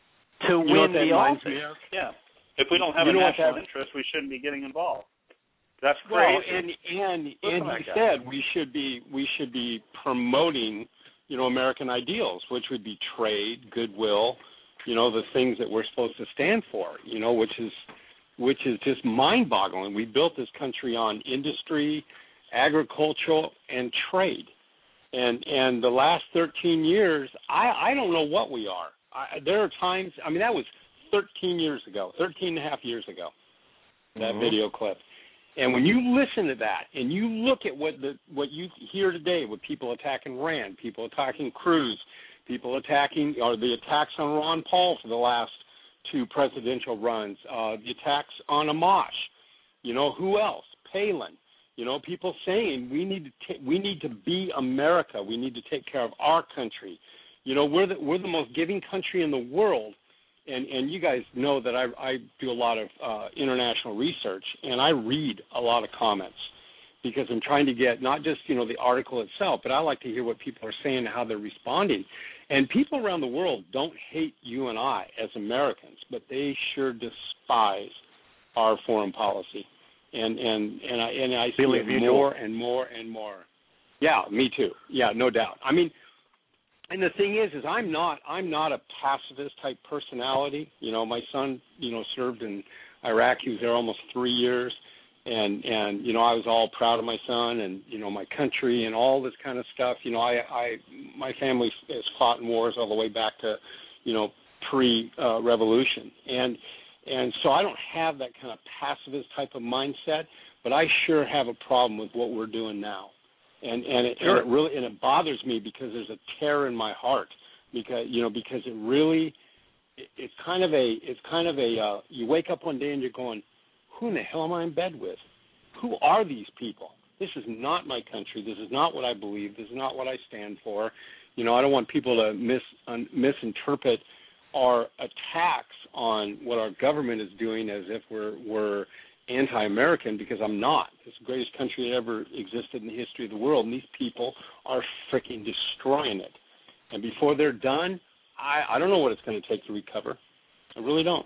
to you win the office. Yeah. If we don't have you a know national that, interest, we shouldn't be getting involved. That's well, crazy. and and and Look he at that. said we should be we should be promoting, you know, American ideals, which would be trade, goodwill, you know, the things that we're supposed to stand for, you know, which is which is just mind-boggling. We built this country on industry, agriculture, and trade. And and the last thirteen years, I, I don't know what we are. I, there are times, I mean, that was thirteen years ago, thirteen and a half years ago, that Mm-hmm. video clip. And when you listen to that and you look at what the what you hear today with people attacking Rand, people attacking Cruz, people attacking, or the attacks on Ron Paul for the last two presidential runs, uh, the attacks on Amash, you know, who else? Palin, you know, people saying we need to ta- we need to be America, we need to take care of our country. You know, we're the we're the most giving country in the world. And, and you guys know that I, I do a lot of uh, international research, and I read a lot of comments because I'm trying to get not just, you know, the article itself, but I like to hear what people are saying and how they're responding. And people around the world don't hate you and I as Americans, but they sure despise our foreign policy. And and and I and I see it more and more and more. Yeah, me too. Yeah, no doubt. I mean. And the thing is, is I'm not, I'm not a pacifist type personality. You know, my son, you know, served in Iraq. He was there almost three years, and and you know, I was all proud of my son and you know my country and all this kind of stuff. You know, I, I my family has fought in wars all the way back to, you know, pre-revolution, uh, and and so I don't have that kind of pacifist type of mindset. But I sure have a problem with what we're doing now. And and it, sure. and it really and it bothers me because there's a terror in my heart because you know because it really it, it's kind of a it's kind of a uh, you wake up one day and you're going, who in the hell am I in bed with? Who are these people? This is not my country. This is not what I believe. This is not what I stand for. You know, I don't want people to mis un, misinterpret our attacks on what our government is doing as if we're we're anti-American, because I'm not. It's the greatest country that ever existed in the history of the world, and these people are freaking destroying it. And before they're done, I, I don't know what it's going to take to recover. I really don't.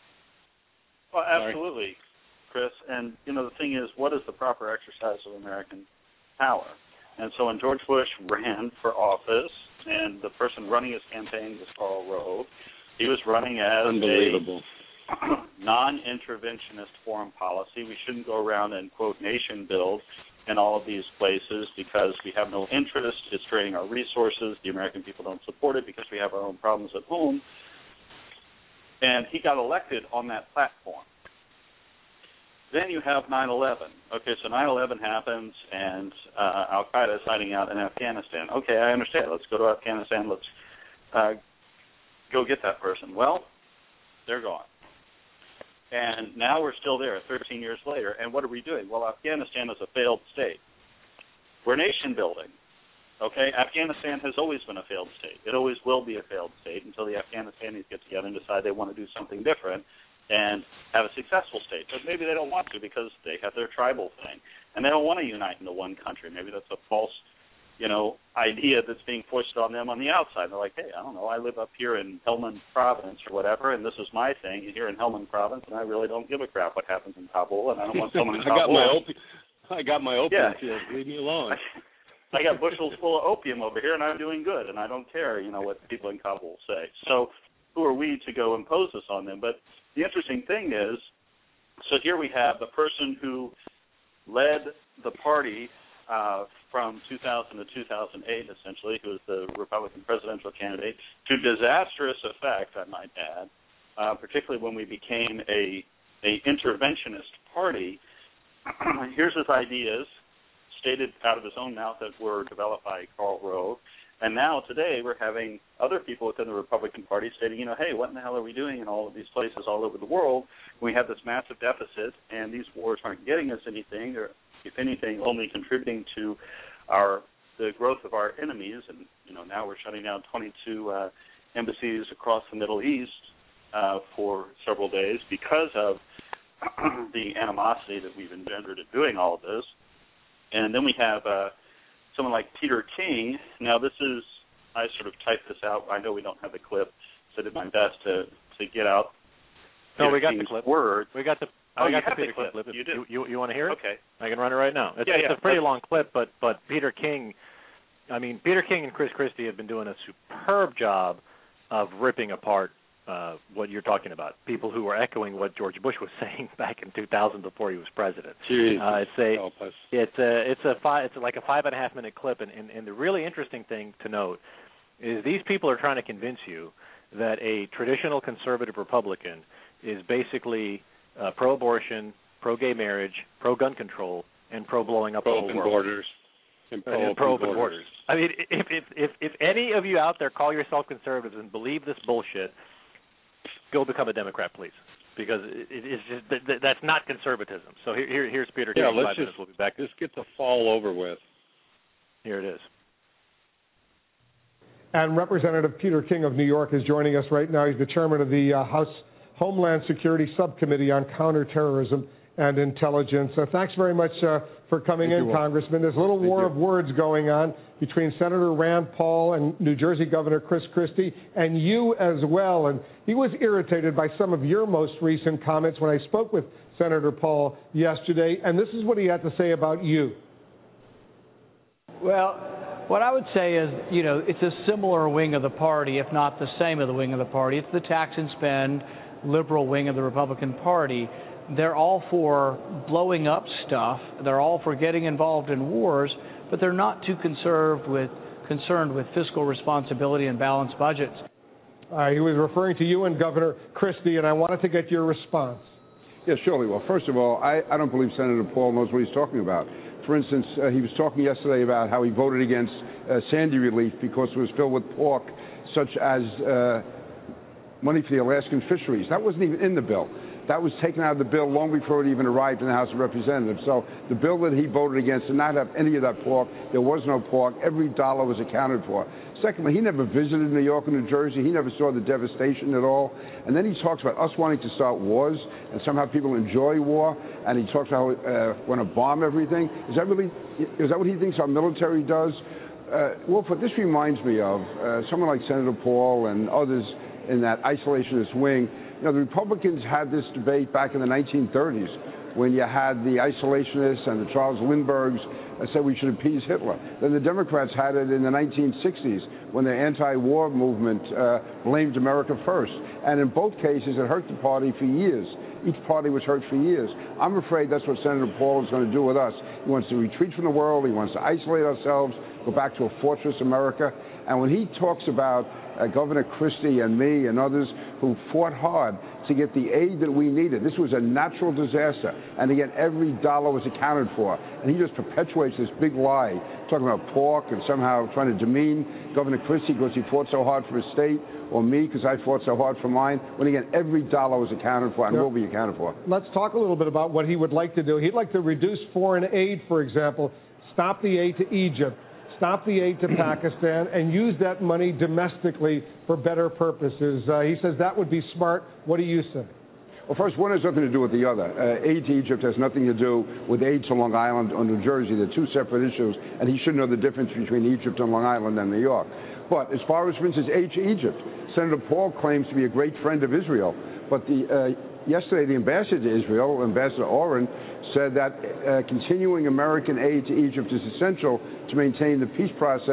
Well, absolutely, Chris. And, you know, the thing is, what is the proper exercise of American power? And so when George Bush ran for office, and the person running his campaign was Karl Rove, he was running as Unbelievable. a non-interventionist foreign policy. We shouldn't go around and, quote, nation build in all of these places because we have no interest. It's draining our resources. The American people don't support it because we have our own problems at home. And he got elected on that platform. Then you have nine eleven. Okay, so nine eleven happens, and uh, Al-Qaeda is hiding out in Afghanistan. Okay, I understand. Let's go to Afghanistan. Let's uh, go get that person. Well, they're gone. And now we're still there thirteen years later. And what are we doing? Well, Afghanistan is a failed state. We're nation building. Okay? Afghanistan has always been a failed state. It always will be a failed state until the Afghanis get together and decide they want to do something different and have a successful state. But maybe they don't want to because they have their tribal thing. And they don't want to unite into one country. Maybe that's a false, you know, idea that's being pushed on them on the outside. They're like, hey, I don't know, I live up here in Helmand Province or whatever, and this is my thing here in Helmand Province, and I really don't give a crap what happens in Kabul, and I don't want someone in I Kabul. Got my opi- I got my opium yeah. fields. Leave me alone. I got bushels full of opium over here, and I'm doing good, and I don't care, you know, what people in Kabul say. So who are we to go impose this on them? But the interesting thing is, so here we have the person who led the party uh, from two thousand to two thousand eight, essentially, who was the Republican presidential candidate, to disastrous effect, I might add, uh, particularly when we became a, a interventionist party. Here's his ideas, stated out of his own mouth, that were developed by Karl Rove. And now, today, we're having other people within the Republican Party stating, you know, hey, what in the hell are we doing in all of these places all over the world? We have this massive deficit, and these wars aren't getting us anything, or, if anything, only contributing to our the growth of our enemies. And, you know, now we're shutting down twenty-two uh, embassies across the Middle East uh, for several days because of the animosity that we've engendered in doing all of this. And then we have uh, someone like Peter King. Now, this is, I sort of typed this out. I know we don't have the clip, so I did my best to, to get out No, Peter we got King's the clip. Words. We got the Oh, I you got have the the Peter clip. clip. If You do. You, you, you want to hear it? Okay. I can run it right now. It's, yeah, it's yeah, a pretty that's... long clip, but, but Peter King, I mean, Peter King and Chris Christie have been doing a superb job of ripping apart uh, what you're talking about. People who were echoing what George Bush was saying back in two thousand before he was president. Uh, it's a, it's a, it's a five, it's like a five and a half minute clip, and, and, and the really interesting thing to note is these people are trying to convince you that a traditional conservative Republican is basically uh, pro-abortion, pro-gay marriage, pro-gun control, and pro-blowing up the whole Pro-open world. borders. And pro-open, and pro-open borders. borders. I mean, if, if if if any of you out there call yourself conservatives and believe this bullshit, go become a Democrat, please, because it, it's just that, that, that's not conservatism. So here, here here's Peter. Yeah, King. let's Five just minutes. We'll be back. Just get the fall over with. Here it is. And Representative Peter King of New York is joining us right now. He's the chairman of the uh, House Homeland Security Subcommittee on Counterterrorism and Intelligence. Uh, thanks very much uh, for coming Thank in, you, Congressman. There's a little Thank war you. of words going on between Senator Rand Paul and New Jersey Governor Chris Christie, and you as well. And he was irritated by some of your most recent comments when I spoke with Senator Paul yesterday, and this is what he had to say about you. Well, what I would say is, you know, it's a similar wing of the party, if not the same of the wing of the party. It's the tax and spend liberal wing of the Republican Party. They're all for blowing up stuff. They're all for getting involved in wars, but they're not too conserved with, concerned with fiscal responsibility and balanced budgets. Uh, he was referring to you and Governor Christie, and I wanted to get your response. Yes, surely. Well, first of all, I, I don't believe Senator Paul knows what he's talking about. For instance, uh, he was talking yesterday about how he voted against uh, Sandy relief because it was filled with pork, such as uh, money for the Alaskan fisheries. That wasn't even in the bill. That was taken out of the bill long before it even arrived in the House of Representatives. So the bill that he voted against did not have any of that pork. There was no pork. Every dollar was accounted for. Secondly, he never visited New York and New Jersey. He never saw the devastation at all. And then he talks about us wanting to start wars, and somehow people enjoy war. And he talks about how uh, want to bomb everything. Is that really? Is that what he thinks our military does? Uh, Wolf, what this reminds me of, uh, someone like Senator Paul and others in that isolationist wing. You know, the Republicans had this debate back in the nineteen thirties when you had the isolationists and the Charles Lindberghs uh, said we should appease Hitler. Then the Democrats had it in the nineteen sixties when the anti-war movement uh, blamed America first. And in both cases, it hurt the party for years. Each party was hurt for years. I'm afraid that's what Senator Paul is going to do with us. He wants to retreat from the world. He wants to isolate ourselves, go back to a fortress America. And when he talks about uh, Governor Christie and me and others who fought hard to get the aid that we needed, this was a natural disaster. And again, every dollar was accounted for. And he just perpetuates this big lie, talking about pork and somehow trying to demean Governor Christie because he fought so hard for his state, or me because I fought so hard for mine, when again, every dollar was accounted for and Yeah. will be accounted for. Let's talk a little bit about what he would like to do. He'd like to reduce foreign aid, for example, stop the aid to Egypt, stop the aid to Pakistan, and use that money domestically for better purposes. Uh, he says that would be smart. What do you say? Well, first, one has nothing to do with the other. Uh, aid to Egypt has nothing to do with aid to Long Island or New Jersey. They're two separate issues, and he should know the difference between Egypt and Long Island and New York. But as far as, for instance, aid to Egypt, Senator Paul claims to be a great friend of Israel. But the, uh, yesterday, the ambassador to Israel, Ambassador Oren, said that uh, continuing American aid to Egypt is essential to maintain the peace process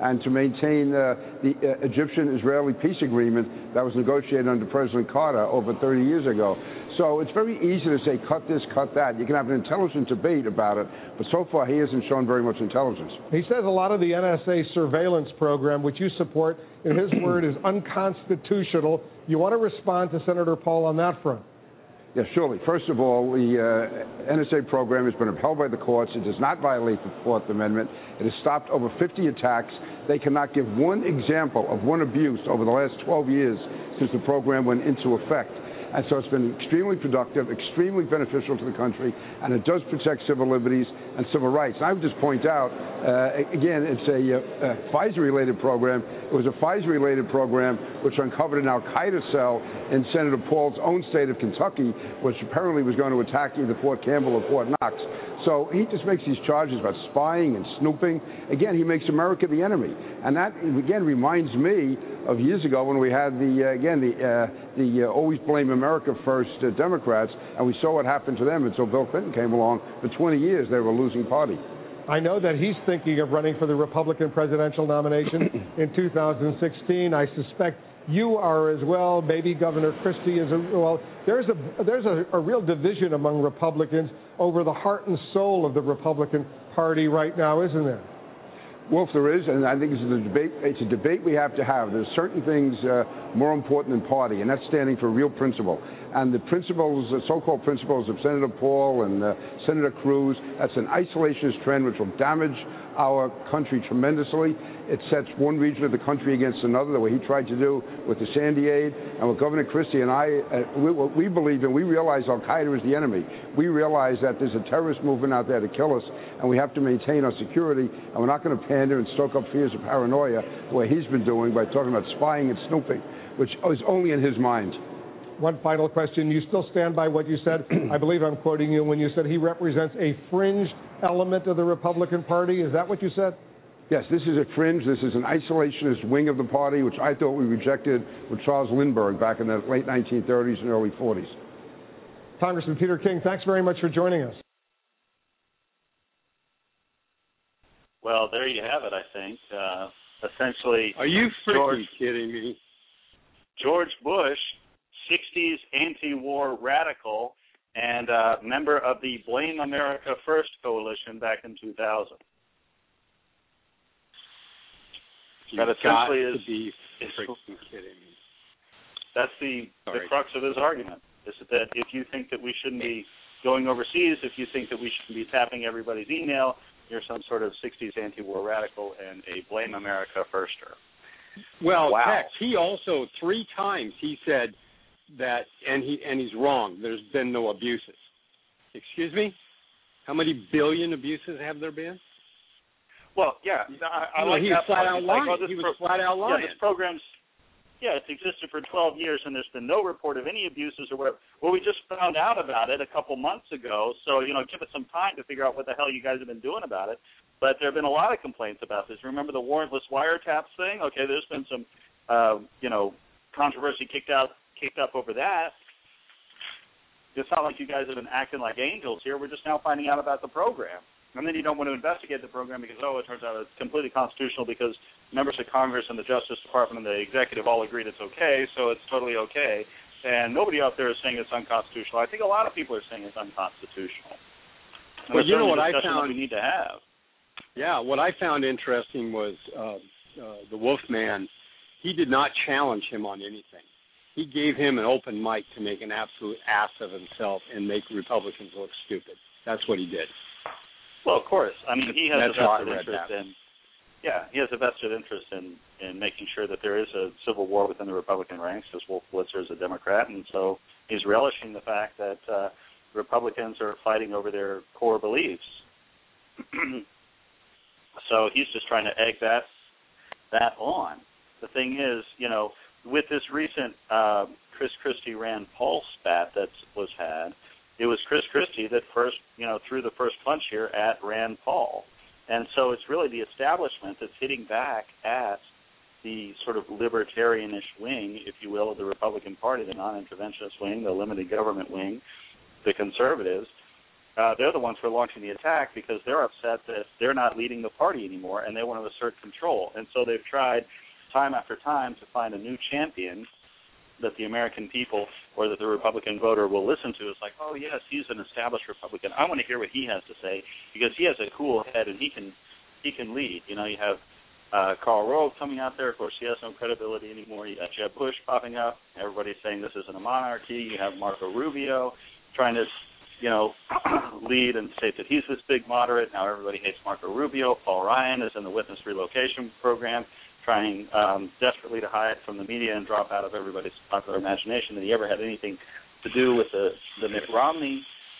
and to maintain uh, the uh, Egyptian-Israeli peace agreement that was negotiated under President Carter over thirty years ago. So it's very easy to say, cut this, cut that. You can have an intelligent debate about it, but so far he hasn't shown very much intelligence. He says a lot of the N S A surveillance program, which you support, in his word, is unconstitutional. You want to respond to Senator Paul on that front? Yes, surely. First of all, the uh, N S A program has been upheld by the courts. It does not violate the Fourth Amendment. It has stopped over fifty attacks. They cannot give one example of one abuse over the last twelve years since the program went into effect. And so it's been extremely productive, extremely beneficial to the country, and it does protect civil liberties and civil rights. And I would just point out, uh, again, it's a, uh, a FISA-related program. It was a FISA-related program which uncovered an al-Qaeda cell in Senator Paul's own state of Kentucky, which apparently was going to attack either Fort Campbell or Fort Knox. So he just makes these charges about spying and snooping. Again, he makes America the enemy. And that, again, reminds me of years ago when we had the, uh, again, the, uh, the uh, always blame America first uh, Democrats, and we saw what happened to them until Bill Clinton came along. For twenty years, they were a losing party. I know that he's thinking of running for the Republican presidential nomination in two thousand sixteen. I suspect you are as well. Maybe Governor Christie is. A, well, there's a there's a, a real division among Republicans over the heart and soul of the Republican Party right now, isn't there? Wolf, there is, and I think it's a debate. It's a debate we have to have. There's certain things uh, more important than party, and that's standing for real principle. And the principles, the so-called principles of Senator Paul and uh, Senator Cruz, that's an isolationist trend which will damage our country tremendously. It sets one region of the country against another, the way he tried to do with the Sandy aid. And with Governor Christie and I, uh, we, what we believe in, we realize al-Qaeda is the enemy. We realize that there's a terrorist movement out there to kill us, and we have to maintain our security, and we're not going to pander and stoke up fears of paranoia the way he's been doing by talking about spying and snooping, which is only in his mind. One final question. You still stand by what you said? I believe I'm quoting you when you said he represents a fringe element of the Republican Party. Is that what you said? Yes, this is a fringe. This is an isolationist wing of the party, which I thought we rejected with Charles Lindbergh back in the late nineteen thirties and early forties. Congressman Peter King, thanks very much for joining us. Well, there you have it, I think. Uh, essentially, Are you freaking George, kidding me? George Bush, sixties anti-war radical, and uh, member of the Blame America First coalition back in two thousand. You've that essentially got is, to be is freaking kidding me. That's the, the Sorry. crux of his argument, is that if you think that we shouldn't be going overseas, if you think that we shouldn't be tapping everybody's email, you're some sort of sixties anti-war radical and a Blame America Firster. Well, wow. Tex, he also three times he said that, and he and he's wrong. There's been no abuses. Excuse me? How many billion abuses have there been? Well, yeah, I, I well, like he that was flat part. out It's like, lying. oh, this he was pro- flat out lying. Yeah, this program's yeah, it's existed for twelve years, and there's been no report of any abuses or whatever. Well, we just found out about it a couple months ago, so, you know, give it some time to figure out what the hell you guys have been doing about it. But there have been a lot of complaints about this. Remember the warrantless wiretaps thing? Okay, there's been some, uh, you know, controversy kicked out, kicked up over that. It's not like you guys have been acting like angels here. We're just now finding out about the program. And then you don't want to investigate the program because, oh, it turns out it's completely constitutional because members of Congress and the Justice Department and the executive all agreed it's okay, so it's totally okay. And nobody out there is saying it's unconstitutional. I think a lot of people are saying it's unconstitutional. And well, you know what I that found we need to have. Yeah, what I found interesting was uh, uh, the Wolfman. He did not challenge him on anything. He gave him an open mic to make an absolute ass of himself and make Republicans look stupid. That's what he did. Well, of course. I mean, he has That's a how I vested read interest that. in. Yeah, he has a vested interest in, in making sure that there is a civil war within the Republican ranks, because Wolf Blitzer is a Democrat, and so he's relishing the fact that uh, Republicans are fighting over their core beliefs. So he's just trying to egg that that on. The thing is, you know, with this recent uh, Chris Christie Rand Paul spat that was had, it was Chris Christie that first, you know, threw the first punch here at Rand Paul. And so it's really the establishment that's hitting back at the sort of libertarianish wing, if you will, of the Republican Party, the non-interventionist wing, the limited government wing, the conservatives. Uh, they're the ones who are launching the attack because they're upset that they're not leading the party anymore and they want to assert control. And so they've tried time after time to find a new champion that the American people or that the Republican voter will listen to. It's like, oh, yes, he's an established Republican. I want to hear what he has to say because he has a cool head and he can he can lead. You know, you have uh, Karl Rove coming out there. Of course, he has no credibility anymore. You got Jeb Bush popping up. Everybody's saying this isn't a monarchy. You have Marco Rubio trying to, you know, lead and state that he's this big moderate. Now everybody hates Marco Rubio. Paul Ryan is in the witness relocation program, trying um, desperately to hide from the media and drop out of everybody's popular imagination that he ever had anything to do with the, the Mitt Romney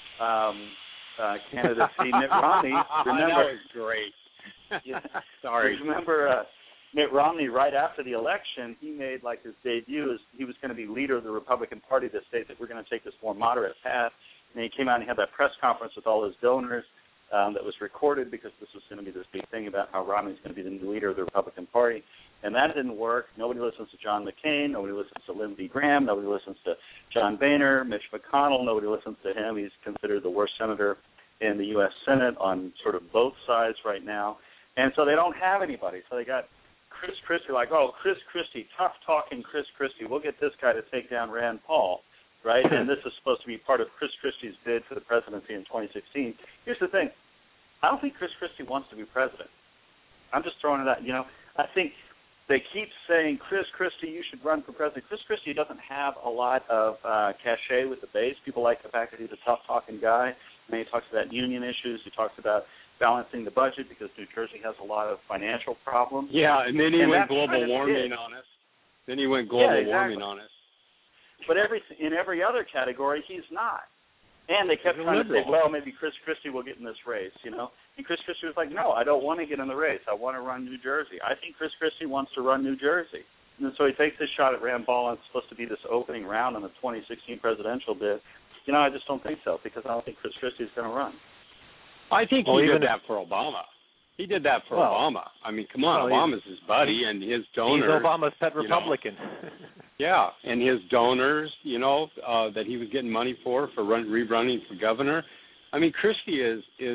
um, uh, candidacy. Mitt Romney, remember? That was great. Yeah, Sorry. Remember uh, Mitt Romney, right after the election, he made like his debut as he was going to be leader of the Republican Party to state that we're going to take this more moderate path. And he came out and he had that press conference with all his donors um, that was recorded because this was going to be this big thing about how Romney's going to be the new leader of the Republican Party. And that didn't work. Nobody listens to John McCain. Nobody listens to Lindsey Graham. Nobody listens to John Boehner, Mitch McConnell. Nobody listens to him. He's considered the worst senator in the U S Senate on sort of both sides right now. And so they don't have anybody. So they got Chris Christie, like, oh, Chris Christie, tough-talking Chris Christie. We'll get this guy to take down Rand Paul, right? And this is supposed to be part of Chris Christie's bid for the presidency in twenty sixteen. Here's the thing. I don't think Chris Christie wants to be president. I'm just throwing it out. You know, I think they keep saying, Chris Christie, you should run for president. Chris Christie doesn't have a lot of uh, cachet with the base. People like the fact that he's a tough-talking guy. I mean, he talks about union issues. He talks about balancing the budget because New Jersey has a lot of financial problems. Yeah, and then he and went global warming on us. Then he went global yeah, exactly. warming on us. But every in every other category, he's not. And they kept He's trying to say, liberal. well, maybe Chris Christie will get in this race, you know. And Chris Christie was like, no, I don't want to get in the race. I want to run New Jersey. I think Chris Christie wants to run New Jersey. And so he takes this shot at Rand Paul, and it's supposed to be this opening round in the twenty sixteen presidential bid. You know, I just don't think so because I don't think Chris Christie is going to run. I think well, he even did that for Obama. He did that for well, Obama. I mean, come on, well, Obama's his buddy and his donors. He's Obama's pet Republican. You know, yeah, and his donors, you know, uh, that he was getting money for for run, rerunning for governor. I mean, Christie is is,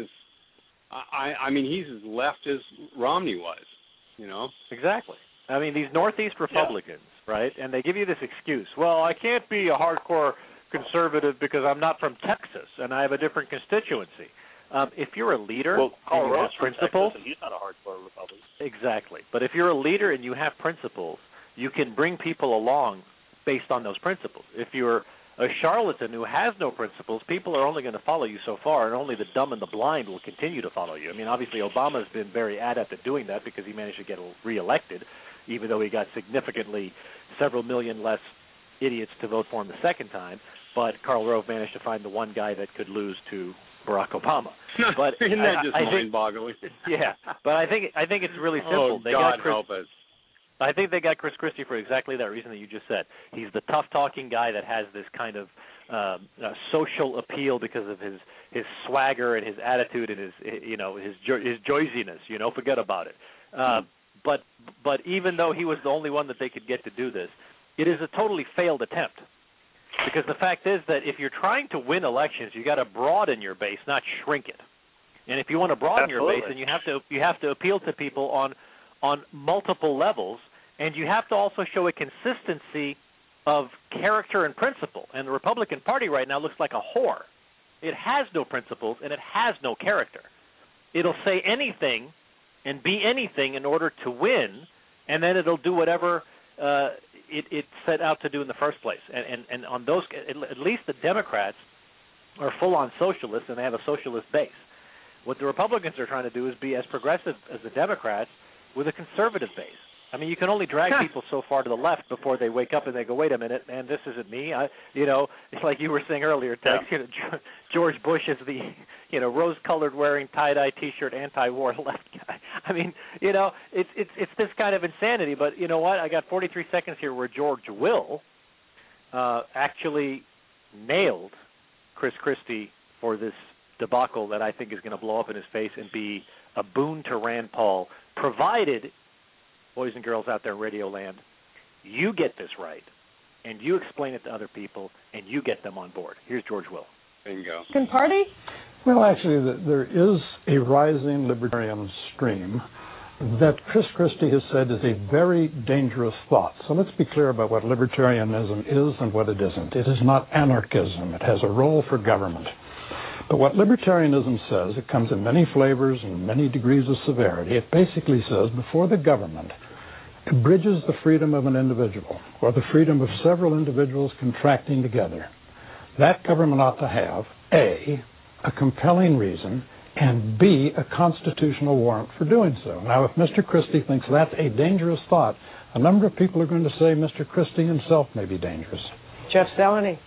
I I mean, he's as left as Romney was, you know. Exactly. I mean, these Northeast Republicans, yeah. right? And they give you this excuse. Well, I can't be a hardcore conservative because I'm not from Texas and I have a different constituency. Um, if you're a leader well, and you have principles, Texas, and he's not a hardcore Republican. Exactly. But if you're a leader and you have principles, you can bring people along based on those principles. If you're a charlatan who has no principles, people are only going to follow you so far, and only the dumb and the blind will continue to follow you. I mean, obviously, Obama's been very adept at doing that because he managed to get reelected, even though he got significantly several million less idiots to vote for him the second time. But Karl Rove managed to find the one guy that could lose to Barack Obama. But isn't that I, just I mind-boggling? Yeah, but I think I think it's really simple. Oh, they God got Chris, help us. I think they got Chris Christie for exactly that reason that you just said. He's the tough-talking guy that has this kind of um, uh, social appeal because of his, his swagger and his attitude and his you know his jo- his joyziness. You know, forget about it. Uh, mm-hmm. But but even though he was the only one that they could get to do this, it is a totally failed attempt. Because the fact is that if you're trying to win elections, you got to broaden your base, not shrink it. And if you want to broaden Absolutely. your base, then you have to you have to appeal to people on on multiple levels, and you have to also show a consistency of character and principle. And the Republican Party right now looks like a whore. It has no principles and it has no character. It'll say anything and be anything in order to win, and then it'll do whatever uh, it, it set out to do in the first place. And, and, and on those, at least the Democrats are full-on socialists, and they have a socialist base. What the Republicans are trying to do is be as progressive as the Democrats with a conservative base. I mean, you can only drag people so far to the left before they wake up and they go, wait a minute, man, this isn't me. I, you know, it's like you were saying earlier, Tex, yeah. you know, George Bush is the, you know, rose-colored wearing tie-dye T-shirt anti-war left guy. I mean, you know, it's it's it's this kind of insanity. But you know what? I got forty-three seconds here where George Will uh, actually nailed Chris Christie for this debacle that I think is going to blow up in his face and be a boon to Rand Paul, provided, boys and girls out there in Radio Land, you get this right, and you explain it to other people, and you get them on board. Here's George Will. Bingo. Can party? Well, actually, the, there is a rising libertarian stream that Chris Christie has said is a very dangerous thought. So let's be clear about what libertarianism is and what it isn't. It is not anarchism. It has a role for government. But what libertarianism says, it comes in many flavors and many degrees of severity. It basically says before the government it bridges the freedom of an individual or the freedom of several individuals contracting together, that government ought to have A, a compelling reason, and B, a constitutional warrant for doing so. Now, if Mister Christie thinks that's a dangerous thought, a number of people are going to say Mister Christie himself may be dangerous. Jeff Zeleny.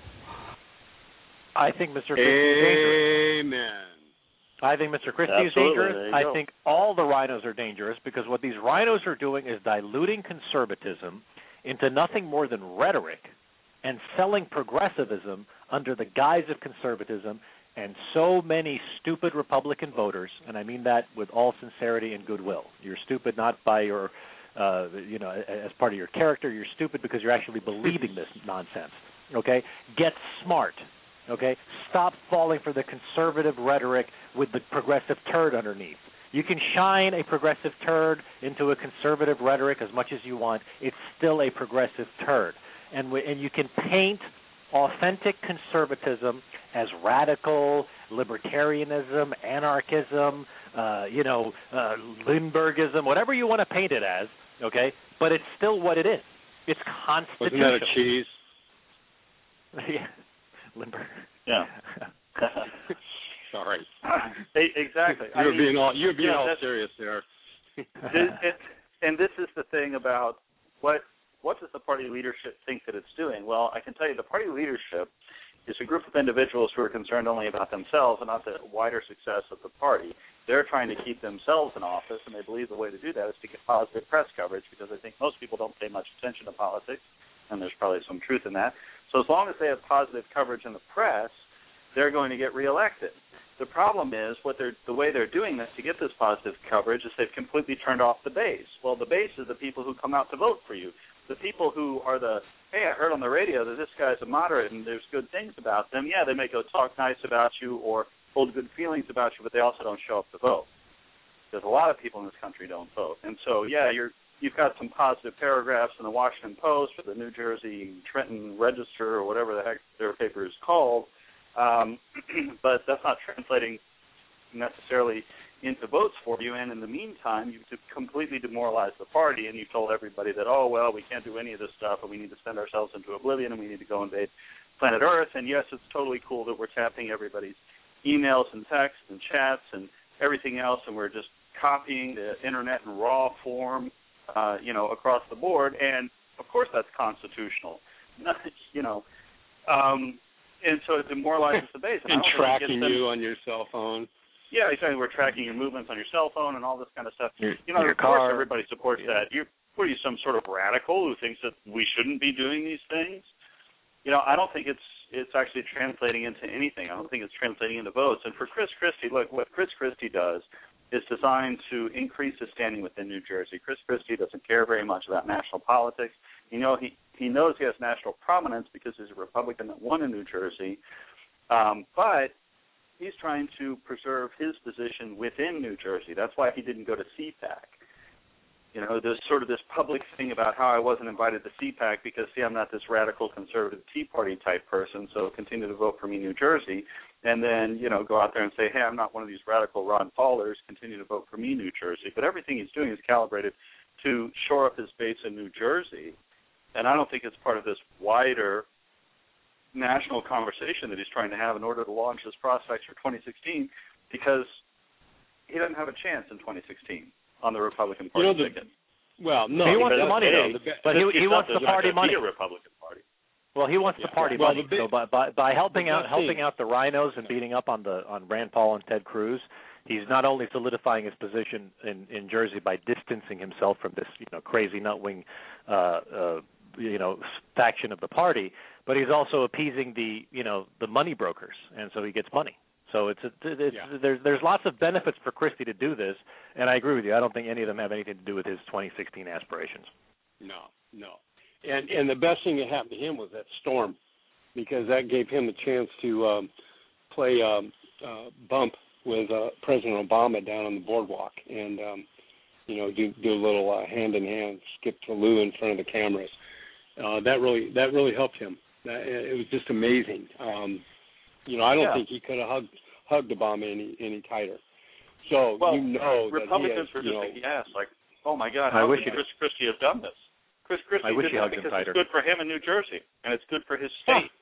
I think Mister Christie is dangerous. Amen. I think Mister Christie Absolutely. is dangerous. I think all the rhinos are dangerous because what these rhinos are doing is diluting conservatism into nothing more than rhetoric and selling progressivism under the guise of conservatism. And so many stupid Republican voters, and I mean that with all sincerity and goodwill. You're stupid not by your, uh, you know, as part of your character. You're stupid because you're actually believing this nonsense. Okay? Get smart. Okay? Stop falling for the conservative rhetoric with the progressive turd underneath. You can shine a progressive turd into a conservative rhetoric as much as you want. It's still a progressive turd. And, w- and you can paint authentic conservatism as radical, libertarianism, anarchism, uh, you know, uh, Lindberghism, whatever you want to paint it as, okay? But it's still what it is. It's constitutional. Wasn't that a cheese? Yeah, Lindbergh. Yeah. Sorry. Exactly. You're I mean, being all you're being yeah, all serious there. this, it, and this is the thing about what what does the party leadership think that it's doing? Well, I can tell you the party leadership is a group of individuals who are concerned only about themselves and not the wider success of the party. They're trying to keep themselves in office, and they believe the way to do that is to get positive press coverage because I think most people don't pay much attention to politics, and there's probably some truth in that. So as long as they have positive coverage in the press, they're going to get reelected. The problem is what they're the way they're doing this to get this positive coverage is they've completely turned off the base. Well, the base is the people who come out to vote for you. The people who are the, hey, I heard on the radio that this guy's a moderate and there's good things about them. Yeah, they may go talk nice about you or hold good feelings about you, but they also don't show up to vote. Because a lot of people in this country don't vote. And so, yeah, you're, you've got some positive paragraphs in the Washington Post or the New Jersey Trenton Register or whatever the heck their paper is called, um, but that's not translating necessarily into votes for you, and in the meantime, you've completely demoralized the party, and you've told everybody that, oh, well, we can't do any of this stuff, and we need to send ourselves into oblivion, and we need to go invade planet Earth, and yes, it's totally cool that we're tapping everybody's emails and texts and chats and everything else, and we're just copying the Internet in raw form, uh, you know, across the board, and of course that's constitutional, you know, um, and so it demoralizes the base. And, and tracking you on your cell phone. Yeah, exactly. We're tracking your movements on your cell phone and all this kind of stuff. Your, you know, your of course, car. everybody supports yeah. that. You're, what are you, some sort of radical who thinks that we shouldn't be doing these things? You know, I don't think it's it's actually translating into anything. I don't think it's translating into votes. And for Chris Christie, look, what Chris Christie does is designed to increase his standing within New Jersey. Chris Christie doesn't care very much about national politics. You know, he, he knows he has national prominence because he's a Republican that won in New Jersey. Um, but he's trying to preserve his position within New Jersey. That's why he didn't go to C PAC. You know, there's sort of this public thing about how I wasn't invited to C PAC because, see, I'm not this radical conservative Tea Party type person, so continue to vote for me, New Jersey. And then, you know, go out there and say, hey, I'm not one of these radical Ron Paulers, continue to vote for me, New Jersey. But everything he's doing is calibrated to shore up his base in New Jersey. And I don't think it's part of this wider national conversation that he's trying to have in order to launch his prospects for twenty sixteen, because he doesn't have a chance in twenty sixteen on the Republican Party you know, the, ticket. Well, no, he wants the money, though. but he, he wants the party money. A Republican Party. Well, he wants yeah. the party well, money. the big, so by by, by helping out helping thing. out the rhinos and beating up on the on Rand Paul and Ted Cruz, he's not only solidifying his position in, in Jersey by distancing himself from this, you know, crazy nut-wing, uh, uh, you know, faction of the party, but he's also appeasing the, you know, the money brokers, and so he gets money. So it's, a, it's yeah. there's there's lots of benefits for Christie to do this, and I agree with you. I don't think any of them have anything to do with his twenty sixteen aspirations. No, no. And and the best thing that happened to him was that storm, because that gave him a chance to um, play um, uh, bump with uh, President Obama down on the boardwalk, and um, you know, do do a little uh, hand in hand, skip to Lou in front of the cameras. Uh, that really that really helped him. That, it was just amazing. Um, you know, I don't yeah. think he could have hugged hugged Obama any any tighter. So well, you know, Republicans that he has, were just you know, yes, like, oh my God, I how wish could Chris Christie have done this? Chris Christie I wish did he that hugged him because tighter. it's good for him in New Jersey, and it's good for his state.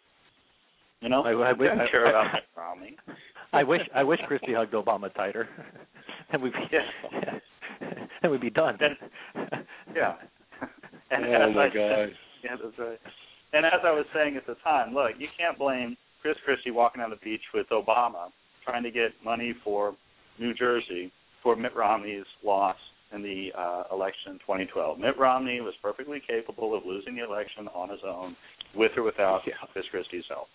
You know, I, I, he didn't I, care I, about Mitt Romney. I wish I wish Christie hugged Obama tighter, and we'd be yeah. and we'd be done. And, yeah. And oh as my I God. Said, yeah, that's right. And as I was saying at the time, look, you can't blame Chris Christie walking on the beach with Obama trying to get money for New Jersey for Mitt Romney's loss in the uh, election in twenty twelve. Mitt Romney was perfectly capable of losing the election on his own, with or without yeah. Chris Christie's help.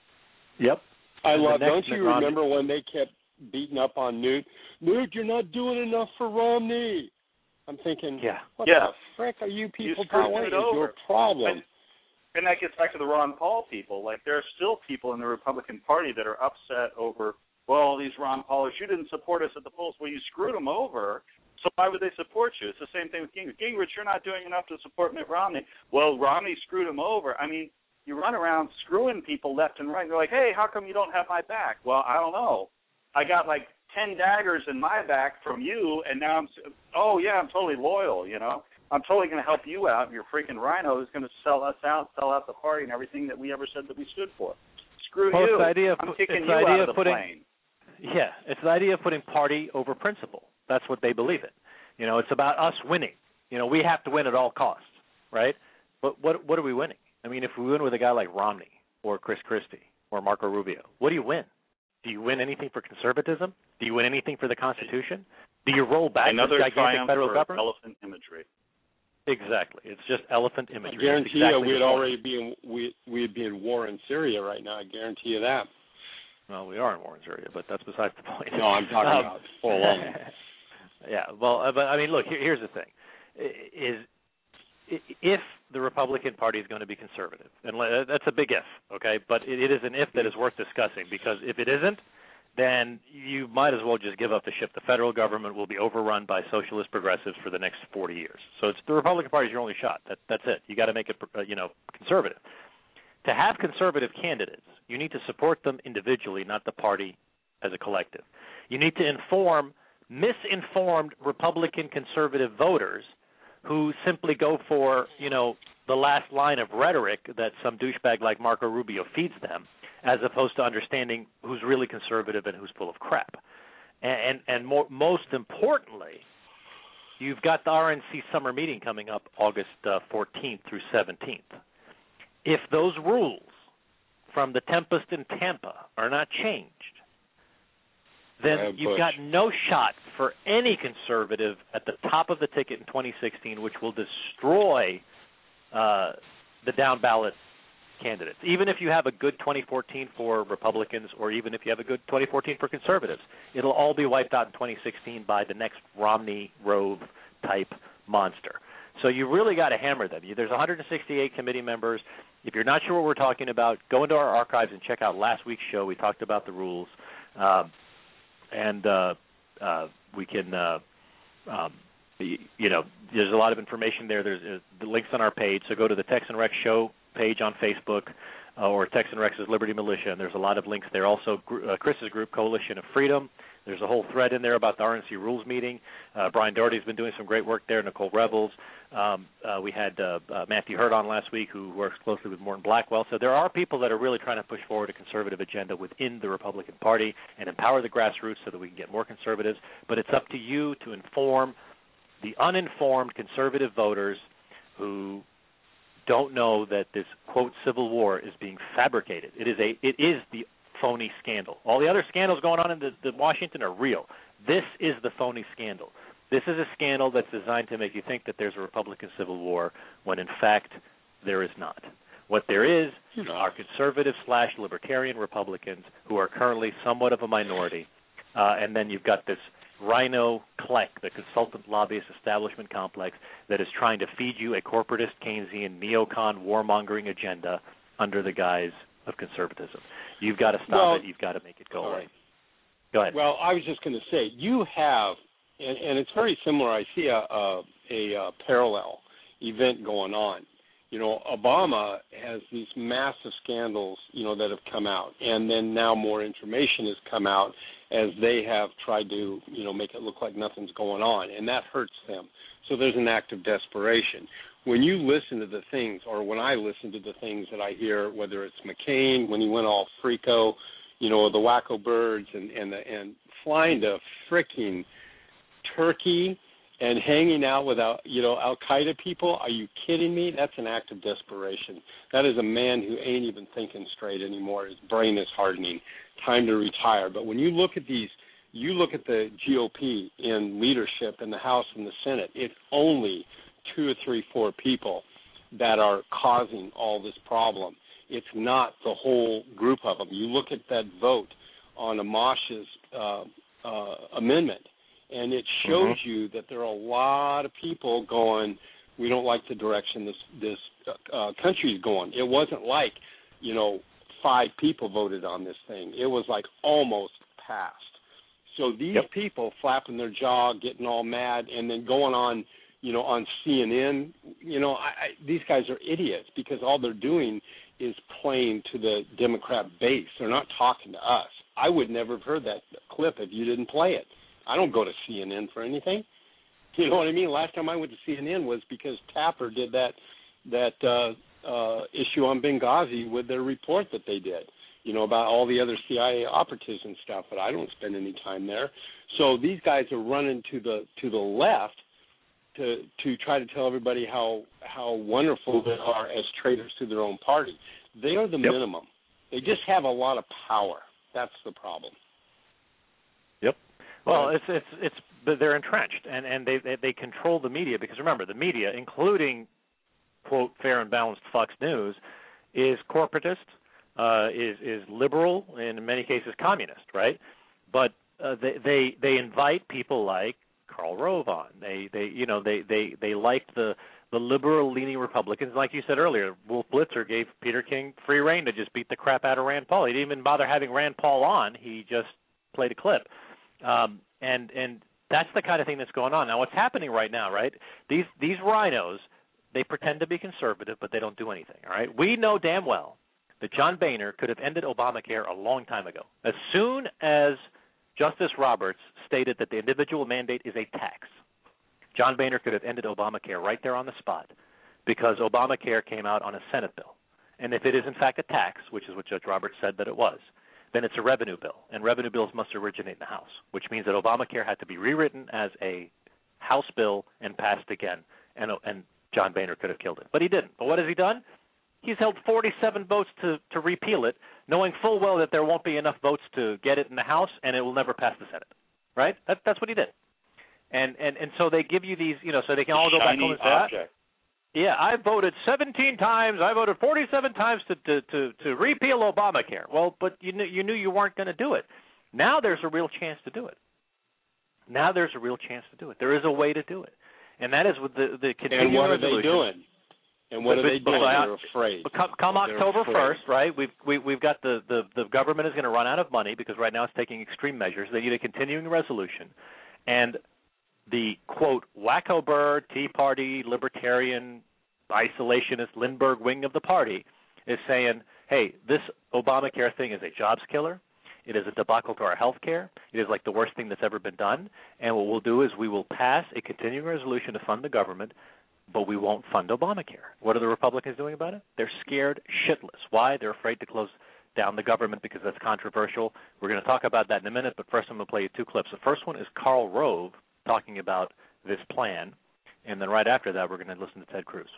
Yep. I and love. Don't Mitt you Romney. remember when they kept beating up on Newt? Newt, you're not doing enough for Romney. I'm thinking, yeah. what yeah. the frick are you people you doing? What is your problem? And, and that gets back to the Ron Paul people. Like, there are still people in the Republican Party that are upset over, well, these Ron Paulers, you didn't support us at the polls. Well, you screwed them over, so why would they support you? It's the same thing with Gingrich. Gingrich, you're not doing enough to support Mitt Romney. Well, Romney screwed him over. I mean, you run around screwing people left and right. They're like, hey, how come you don't have my back? Well, I don't know. I got like ten daggers in my back from you, and now I'm, oh, yeah, I'm totally loyal, you know. I'm totally going to help you out. You're freaking Rhino who's going to sell us out, sell out the party and everything that we ever said that we stood for. Screw well, you. It's the idea of, I'm kicking it's you the idea out of of the putting, plane. Yeah, it's the idea of putting party over principle. That's what they believe in. You know, it's about us winning. You know, we have to win at all costs, right? But what what are we winning? I mean, if we win with a guy like Romney or Chris Christie or Marco Rubio, what do you win? Do you win anything for conservatism? Do you win anything for the Constitution? Do you roll back Another this gigantic federal for government? Elephant imagery. Exactly. It's just elephant imagery. I guarantee exactly you we'd already be in we we'd be in war in Syria right now. I guarantee you that. Well, we are in war in Syria, but that's besides the point. No, I'm talking um, about full on. Yeah. Well, uh, but I mean, look. Here, here's the thing: is if the Republican Party is going to be conservative, and that's a big if, okay? But it, it is an if that is worth discussing, because if it isn't, then you might as well just give up the ship. The federal government will be overrun by socialist progressives for the next forty years. So it's the Republican Party is your only shot. That, that's it. You got to make it, uh, you know, conservative. To have conservative candidates, you need to support them individually, not the party as a collective. You need to inform misinformed Republican conservative voters who simply go for, you know, the last line of rhetoric that some douchebag like Marco Rubio feeds them, as opposed to understanding who's really conservative and who's full of crap. And and, and more, most importantly, you've got the R N C summer meeting coming up August uh, fourteenth through seventeenth. If those rules from the Tempest in Tampa are not changed, then yeah, you've got no shot for any conservative at the top of the ticket in twenty sixteen, which will destroy uh, the down-ballot candidates. Even if you have a good twenty fourteen for Republicans, or even if you have a good twenty fourteen for conservatives, it'll all be wiped out in twenty sixteen by the next Romney-Rove-type monster. So you really got to hammer them. There's one hundred sixty-eight committee members. If you're not sure what we're talking about, go into our archives and check out last week's show. We talked about the rules. Um, and uh, uh, we can, uh, um, you know, there's a lot of information there. There's uh, the links on our page. So go to the Tex and Rex show page on Facebook, uh, or Tex and Rex's Liberty Militia, and there's a lot of links there. Also, uh, Chris's group, Coalition of Freedom. There's a whole thread in there about the R N C rules meeting. Uh, Brian Doherty's been doing some great work there. Nicole Rebels. Um, uh, we had uh, uh, Matthew Hurt on last week, who works closely with Morton Blackwell. So there are people that are really trying to push forward a conservative agenda within the Republican Party and empower the grassroots so that we can get more conservatives. But it's up to you to inform the uninformed conservative voters who don't know that this, quote, civil war is being fabricated. It is a, it is the phony scandal. All the other scandals going on in the, the Washington are real. This is the phony scandal. This is a scandal that's designed to make you think that there's a Republican civil war when, in fact, there is not. What there is are conservative slash libertarian Republicans who are currently somewhat of a minority, uh, and then you've got this Rhino Kleck, the consultant lobbyist establishment complex, that is trying to feed you a corporatist Keynesian neocon warmongering agenda under the guise of conservatism. You've got to stop well, it. You've got to make it go away. Go ahead. Well, I was just going to say, you have, and, and it's very similar. I see a, a, a, a parallel event going on. You know, Obama has these massive scandals, you know, that have come out, and then now more information has come out as they have tried to, you know, make it look like nothing's going on, and that hurts them. So there's an act of desperation. When you listen to the things, or when I listen to the things that I hear, whether it's McCain, when he went all freako, you know, the wacko birds, and and, the, and flying to fricking Turkey and hanging out with, you know, Al-Qaeda people, are you kidding me? That's an act of desperation. That is a man who ain't even thinking straight anymore. His brain is hardening. Time to retire. But when you look at these, you look at the G O P in leadership in the House and the Senate, it's only two or three, four people that are causing all this problem. It's not the whole group of them. You look at that vote on Amash's uh, uh, amendment, and it shows mm-hmm. you that there are a lot of people going, we don't like the direction this this uh, country is going. It wasn't like, you know, five people voted on this thing. It was like almost passed. So these yep. people flapping their jaw, getting all mad, and then going on, you know, on C N N, you know, I, I, these guys are idiots because all they're doing is playing to the Democrat base. They're not talking to us. I would never have heard that clip if you didn't play it. I don't go to C N N for anything. You know what I mean? Last time I went to C N N was because Tapper did that that uh, uh, issue on Benghazi with their report that they did, you know, about all the other C I A operatives and stuff, but I don't spend any time there. So these guys are running to the to the left to to try to tell everybody how how wonderful they are as traitors to their own party. They are the yep. minimum. They just have a lot of power. That's the problem. Yep. Well, it's it's it's they're entrenched, and and they, they they control the media, because remember, the media, including quote fair and balanced Fox News, is corporatist, uh, is is liberal, and in many cases communist, right? But uh, they they they invite people like Karl Rove on. They they you know they they they like the the liberal leaning Republicans. Like you said earlier, Wolf Blitzer gave Peter King free rein to just beat the crap out of Rand Paul. He didn't even bother having Rand Paul on. He just played a clip. Um, and and that's the kind of thing that's going on. Now, what's happening right now, right? These these rhinos, they pretend to be conservative, but they don't do anything, all right? We know damn well that John Boehner could have ended Obamacare a long time ago. As soon as Justice Roberts stated that the individual mandate is a tax, John Boehner could have ended Obamacare right there on the spot, because Obamacare came out on a Senate bill. And if it is, in fact, a tax, which is what Judge Roberts said that it was, then it's a revenue bill, and revenue bills must originate in the House, which means that Obamacare had to be rewritten as a House bill and passed again, and, and John Boehner could have killed it. But he didn't. But what has he done? He's held forty-seven votes to, to repeal it, knowing full well that there won't be enough votes to get it in the House, and it will never pass the Senate, right? That, that's what he did. And, and and so they give you these, you know, so they can all go back home and say, object. Yeah, I voted seventeen times. I voted forty-seven times to, to, to, to repeal Obamacare. Well, but you knew you knew you weren't going to do it. Now there's a real chance to do it. Now there's a real chance to do it. There is a way to do it, and that is with the the continuing And what are resolution. they doing? And what but, are they doing? But, They're afraid. But come, come October first, right? We've we, we've got the, the the government is going to run out of money because right now it's taking extreme measures. They need a continuing resolution, and the, quote, wacko bird, Tea Party, libertarian, isolationist, Lindbergh wing of the party is saying, hey, this Obamacare thing is a jobs killer. It is a debacle to our health care. It is like the worst thing that's ever been done. And what we'll do is we will pass a continuing resolution to fund the government, but we won't fund Obamacare. What are the Republicans doing about it? They're scared shitless. Why? They're afraid to close down the government because that's controversial. We're going to talk about that in a minute, but first I'm going to play you two clips. The first one is Karl Rove talking about this plan, and then right after that we're going to listen to Ted Cruz.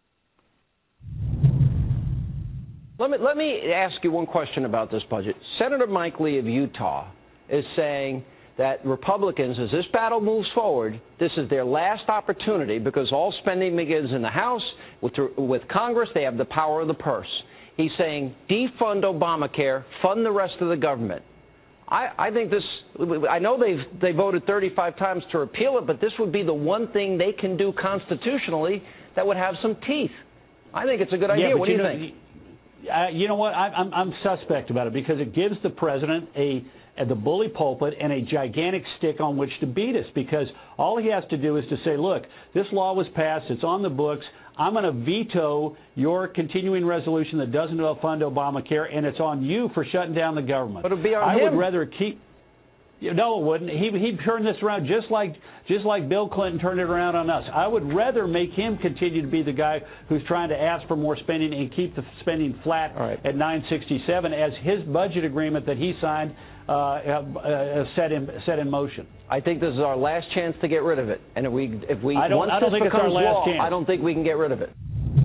Let me, let me ask you one question about this budget. Senator Mike Lee of Utah is saying that Republicans, as this battle moves forward, this is their last opportunity because all spending begins in the House. With, with Congress, they have the power of the purse. He's saying defund Obamacare, fund the rest of the government. I, I think this, I know they've they voted thirty-five times to repeal it, but this would be the one thing they can do constitutionally that would have some teeth. I think it's a good idea. Yeah, What do you know, think? Uh, you know what? I, I'm, I'm suspect about it because it gives the president a, a the bully pulpit and a gigantic stick on which to beat us. Because all he has to do is to say, "Look, this law was passed; it's on the books. I'm going to veto your continuing resolution that doesn't fund Obamacare, and it's on you for shutting down the government." But it'd be on I him. would rather keep. No, it wouldn't. He he'd turn this around just like just like Bill Clinton turned it around on us. I would rather make him continue to be the guy who's trying to ask for more spending and keep the spending flat right. at nine sixty-seven, as his budget agreement that he signed uh, uh, set in set in motion. I think this is our last chance to get rid of it, and if we if we I don't, once I don't this think it's our becomes last law, chance. I don't think we can get rid of it.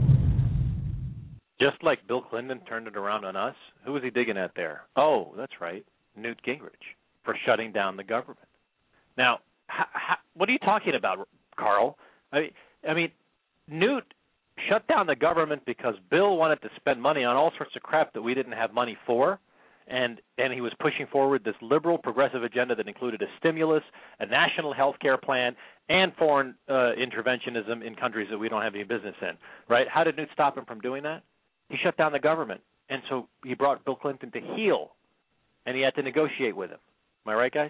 Just like Bill Clinton turned it around on us, who was he digging at there? Oh, that's right, Newt Gingrich, for shutting down the government. Now, how, how, what are you talking about, Carl? I mean, I mean, Newt shut down the government because Bill wanted to spend money on all sorts of crap that we didn't have money for, and and he was pushing forward this liberal progressive agenda that included a stimulus, a national health care plan, and foreign uh, interventionism in countries that we don't have any business in, right? How did Newt stop him from doing that? He shut down the government, and so he brought Bill Clinton to heel, and he had to negotiate with him. Am I right, guys?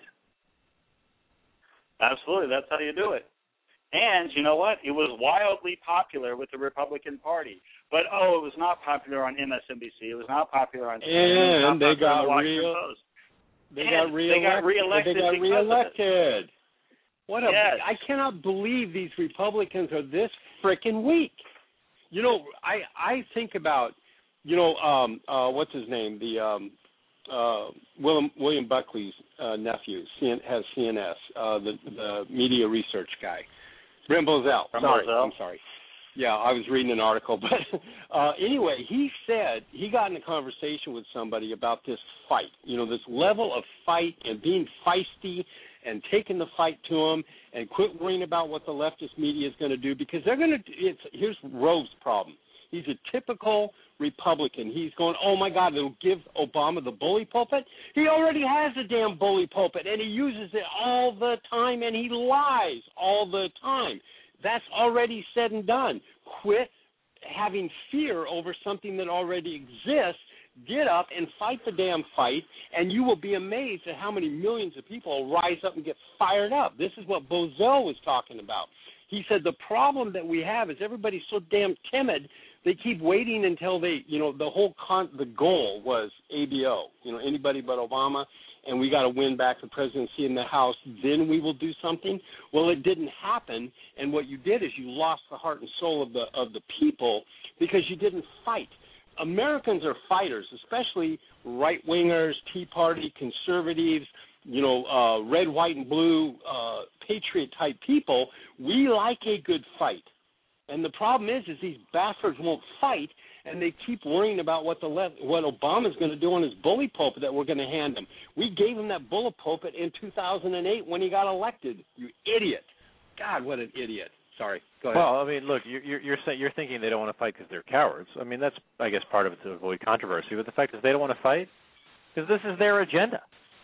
Absolutely. That's how you do it. And you know what? It was wildly popular with the Republican Party. But, oh, it was not popular on M S N B C. It was not popular on C N N. And they got, real, they, got they got reelected. They got reelected. What a! Yes. I cannot believe these Republicans are this frickin' weak. You know, I I think about, you know, um, uh, what's his name? The um, uh, William William Buckley's uh, nephew C N, has C N S, uh, the the media research guy, Brent Bozell. Sorry, I'm sorry. Yeah, I was reading an article, but uh, anyway, he said he got in a conversation with somebody about this fight. You know, this level of fight and being feisty and taking the fight to them, and quit worrying about what the leftist media is going to do, because they're going to. It's here's Rove's problem. He's a typical Republican. He's going, oh my God, it'll give Obama the bully pulpit. He already has a damn bully pulpit, and he uses it all the time, and he lies all the time. That's already said and done. Quit having fear over something that already exists. Get up and fight the damn fight, and you will be amazed at how many millions of people will rise up and get fired up. This is what Bozell was talking about. He said the problem that we have is everybody's so damn timid, they keep waiting until they, you know, the whole con- the goal was A B O, you know, anybody but Obama, and we got to win back the presidency in the House, then we will do something. Well, it didn't happen, and what you did is you lost the heart and soul of the of the people because you didn't fight. Americans are fighters, especially right-wingers, Tea Party, conservatives, you know, uh, red, white, and blue, uh, patriot-type people. We like a good fight. And the problem is, is these bastards won't fight, and they keep worrying about what the left, what Obama's going to do on his bully pulpit that we're going to hand him. We gave him that bully pulpit in two thousand eight when he got elected. You idiot! God, what an idiot! Sorry. Go ahead. Well, I mean, look, you're you're saying you're thinking they don't want to fight because they're cowards. I mean, that's I guess part of it to avoid controversy. But the fact is, they don't want to fight because this is their agenda.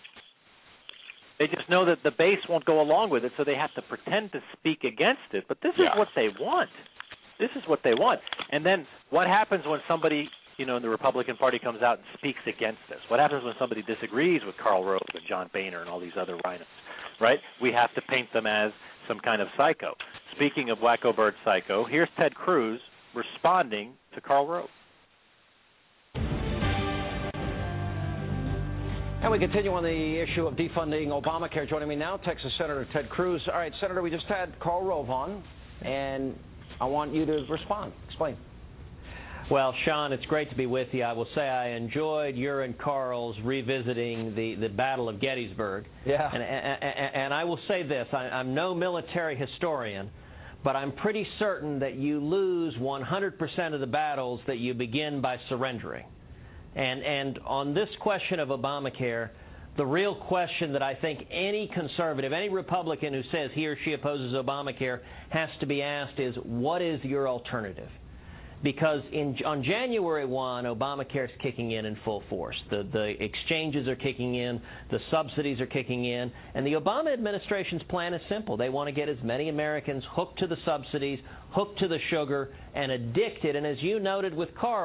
They just know that the base won't go along with it, so they have to pretend to speak against it. But this yeah. is what they want. This is what they want. And then what happens when somebody, you know, in the Republican Party comes out and speaks against this? What happens when somebody disagrees with Karl Rove and John Boehner and all these other rhinos, right? We have to paint them as some kind of psycho. Speaking of wacko bird psycho, here's Ted Cruz responding to Karl Rove. And we continue on the issue of defunding Obamacare. Joining me now, Texas Senator Ted Cruz. All right, Senator, we just had Karl Rove on, and I want you to respond. Explain. Well, Sean, it's great to be with you. I will say I enjoyed your and Carl's revisiting the, the Battle of Gettysburg. Yeah. And, and, and I will say this. I, I'm no military historian, but I'm pretty certain that you lose one hundred percent of the battles that you begin by surrendering. And, and on this question of Obamacare, the real question that I think any conservative, any Republican who says he or she opposes Obamacare has to be asked is, what is your alternative? Because in, on January first, Obamacare is kicking in in full force. The, the exchanges are kicking in, the subsidies are kicking in, and the Obama administration's plan is simple. They want to get as many Americans hooked to the subsidies, hooked to the sugar, and addicted. And as you noted with Carl,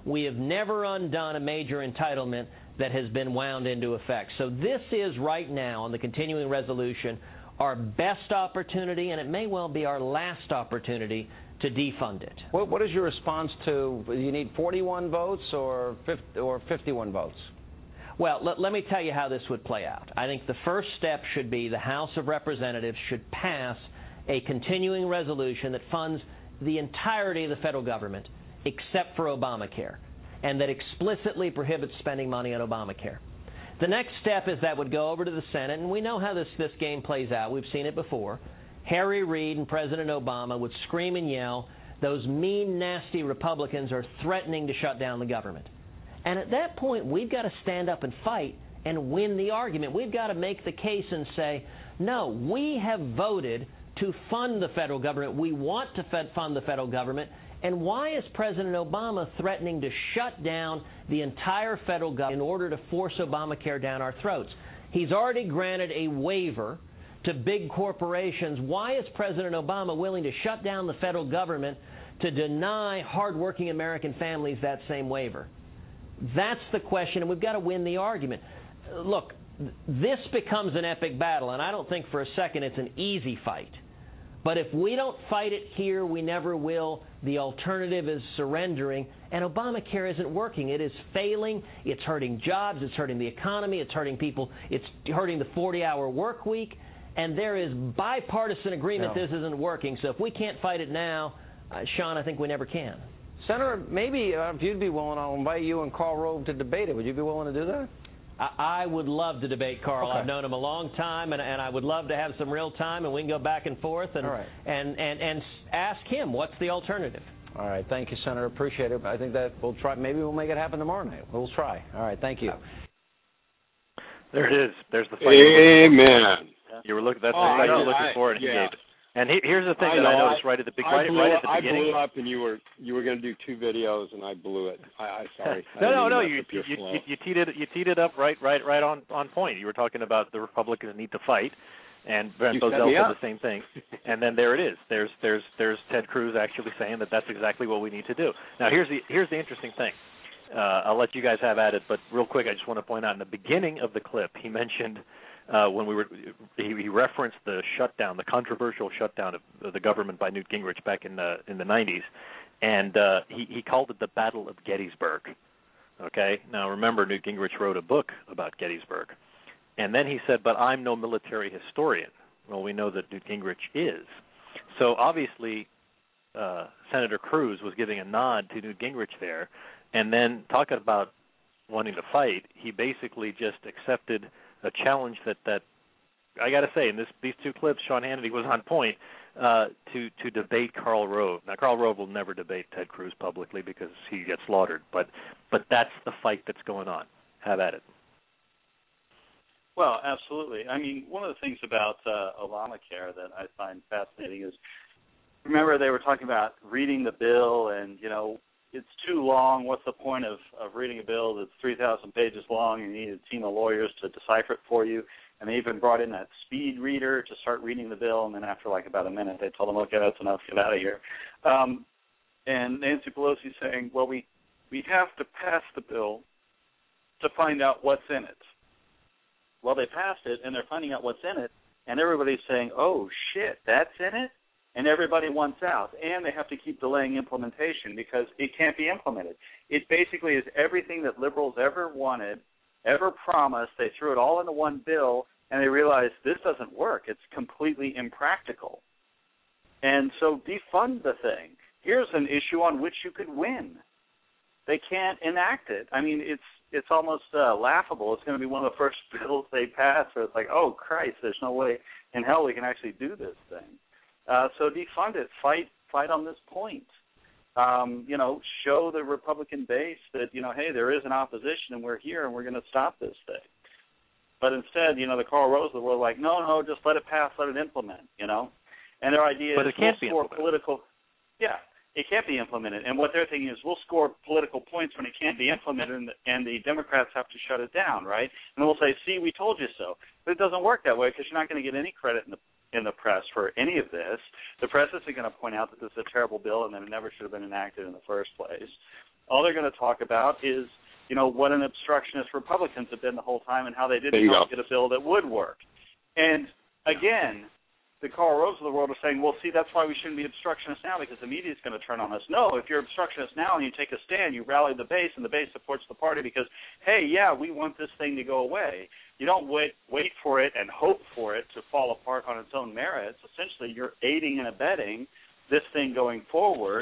We have never undone a major entitlement that has been wound into effect. So this is right now, on the continuing resolution, our best opportunity, and it may well be our last opportunity to defund it. What, what is your response to, you need forty-one votes or fifty, or fifty-one votes? Well, let, let me tell you how this would play out. I think the first step should be the House of Representatives should pass a continuing resolution that funds the entirety of the federal government except for Obamacare, and that explicitly prohibits spending money on Obamacare. The next step is that would go over to the Senate, and we know how this, this game plays out. We've seen it before. Harry Reid and President Obama would scream and yell, those mean, nasty Republicans are threatening to shut down the government. And at that point, we've got to stand up and fight and win the argument. We've got to make the case and say, no, we have voted to fund the federal government. We want to fed fund the federal government. And why is President Obama threatening to shut down the entire federal government in order to force Obamacare down our throats? He's already granted a waiver to big corporations. Why is President Obama willing to shut down the federal government to deny hardworking American families that same waiver? That's the question, and we've got to win the argument. Look, this becomes an epic battle, and I don't think for a second it's an easy fight. But if we don't fight it here, we never will. The alternative is surrendering, and Obamacare isn't working. It is failing. It's hurting jobs. It's hurting the economy. It's hurting people. It's hurting the forty-hour work week, and there is bipartisan agreement No. this isn't working. So if we can't fight it now, uh, Sean, I think we never can. Senator, maybe uh, if you'd be willing, I'll invite you and Karl Rove to debate it. Would you be willing to do that? I, I would love to debate Karl. Okay. I've known him a long time, and, and I would love to have some real time, and we can go back and forth and, All right. and, and, and ask him what's the alternative. All right. Thank you, Senator. Appreciate it. I think that we'll try. Maybe we'll make it happen tomorrow night. We'll try. All right. Thank you. There it is. There's the fight. Amen. You were looking. That's Oh, the fight you I- were looking I- for, and he yeah. gave it. And he, here's the thing I that know, I noticed I- right at the big, I right, blew, right at the I beginning. blew up, and you were you were going to do two videos, and I blew it. I, I sorry. I no, no, didn't no. mess You up your you, flow. you you teed it you teed it up right, right, right on on point. You were talking about the Republicans need to fight, and Brent You set Bozell me said up. the same thing. And then there it is. There's there's there's Ted Cruz actually saying that that's exactly what we need to do. Now here's the here's the interesting thing. Uh, I'll let you guys have at it, but real quick, I just want to point out in the beginning of the clip, he mentioned uh, when we were he, he referenced the shutdown, the controversial shutdown of, of the government by Newt Gingrich back in the in the nineties, and uh, he he called it the Battle of Gettysburg. Okay, now remember Newt Gingrich wrote a book about Gettysburg, and then he said, "But I'm no military historian." Well, we know that Newt Gingrich is. So obviously, uh, Senator Cruz was giving a nod to Newt Gingrich there. And then talking about wanting to fight, he basically just accepted a challenge that, that I got to say, in this, these two clips, Sean Hannity was on point uh, to, to debate Karl Rove. Now, Karl Rove will never debate Ted Cruz publicly because he gets slaughtered, but, but that's the fight that's going on. Have at it. Well, absolutely. I mean, one of the things about uh, Obamacare that I find fascinating is, remember they were talking about reading the bill and, you know, it's too long. What's the point of, of reading a bill that's three thousand pages long and you need a team of lawyers to decipher it for you? And they even brought in that speed reader to start reading the bill, and then after like about a minute, they told them, okay, that's enough, get out of here. Um, and Nancy Pelosi saying, well, we, we have to pass the bill to find out what's in it. Well, they passed it, and they're finding out what's in it, and everybody's saying, oh, shit, that's in it? And everybody wants out, and they have to keep delaying implementation because it can't be implemented. It basically is everything that liberals ever wanted, ever promised. They threw it all into one bill, and they realized this doesn't work. It's completely impractical. And so defund the thing. Here's an issue on which you could win. They can't enact it. I mean, it's it's almost uh, laughable. It's going to be one of the first bills they pass where it's like, oh, Christ, there's no way in hell we can actually do this thing. Uh, so defund it. Fight fight on this point. Um, you know, show the Republican base that, you know, hey, there is an opposition and we're here and we're going to stop this thing. But instead, you know, the Karl Roves were like, no, no, just let it pass, let it implement, you know. And their idea but is it can't we'll be score implemented. political, yeah, it can't be implemented. And what they're thinking is we'll score political points when it can't be implemented, and the, and the Democrats have to shut it down, right? And we'll say, see, we told you so. But it doesn't work that way because you're not going to get any credit in the in the press for any of this. The press isn't going to point out that this is a terrible bill and that it never should have been enacted in the first place. all they're going to talk about is, you know, what an obstructionist Republicans have been the whole time and how they didn't help get a bill that would work. And, again, the Karl Roves of the world are saying, well, see, that's why we shouldn't be obstructionists now because the media is going to turn on us. No, if you're obstructionist now and you take a stand, you rally the base, and the base supports the party because, hey, yeah, we want this thing to go away. You don't wait wait for it and hope for it to fall apart on its own merits. Essentially, you're aiding and abetting this thing going forward.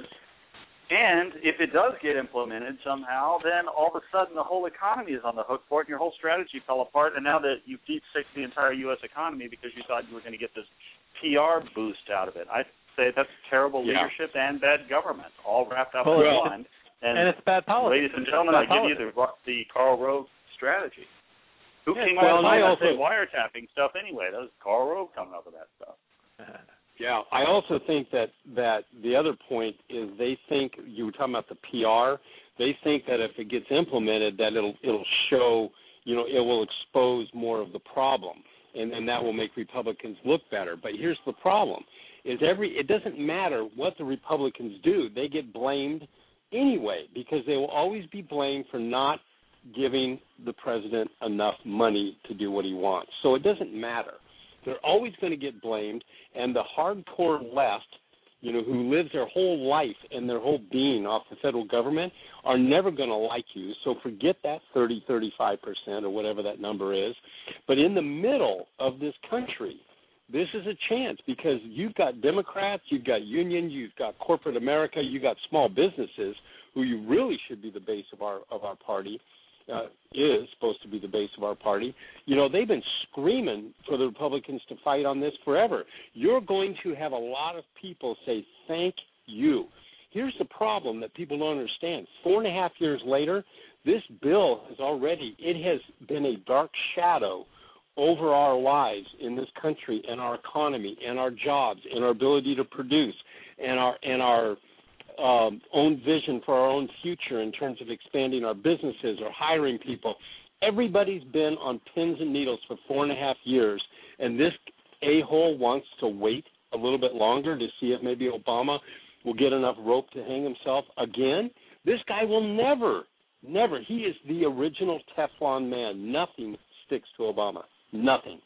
And if it does get implemented somehow, then all of a sudden the whole economy is on the hook for it, and your whole strategy fell apart. And now that you've deep-sixed the entire U S economy because you thought you were going to get this P R boost out of it, I say that's terrible yeah. leadership and bad government, all wrapped up well, in well, one. And, and it's bad politics. Ladies and gentlemen, I give you the, the Karl Rove strategy. Who yeah, came well, up with all also, that wiretapping stuff anyway? That was Karl Rove coming up with that stuff. Yeah, I also think that, that the other point is they think, you were talking about the P R, they think that if it gets implemented that it'll it'll show, you know, it will expose more of the problem, and, and that will make Republicans look better. But here's the problem, is every it doesn't matter what the Republicans do, they get blamed anyway, because they will always be blamed for not giving the president enough money to do what he wants. So it doesn't matter. They're always going to get blamed, and the hardcore left, you know, who lives their whole life and their whole being off the federal government are never going to like you. So forget that thirty, thirty-five percent or whatever that number is. But in the middle of this country, this is a chance because you've got Democrats, you've got unions, you've got corporate America, you've got small businesses who you really should be the base of our of our party. Uh, is supposed to be the base of our party. You know, they've been screaming for the Republicans to fight on this forever. You're going to have a lot of people say, thank you. Here's the problem that people don't understand. Four and a half years later, this bill has already, it has been a dark shadow over our lives in this country and our economy and our jobs and our ability to produce and our and our Um, own vision for our own future in terms of expanding our businesses or hiring people. Everybody's been on pins and needles for four and a half years, and this a-hole wants to wait a little bit longer to see if maybe Obama will get enough rope to hang himself again. This guy will never, never. He is the original Teflon man. Nothing sticks to Obama. Nothing,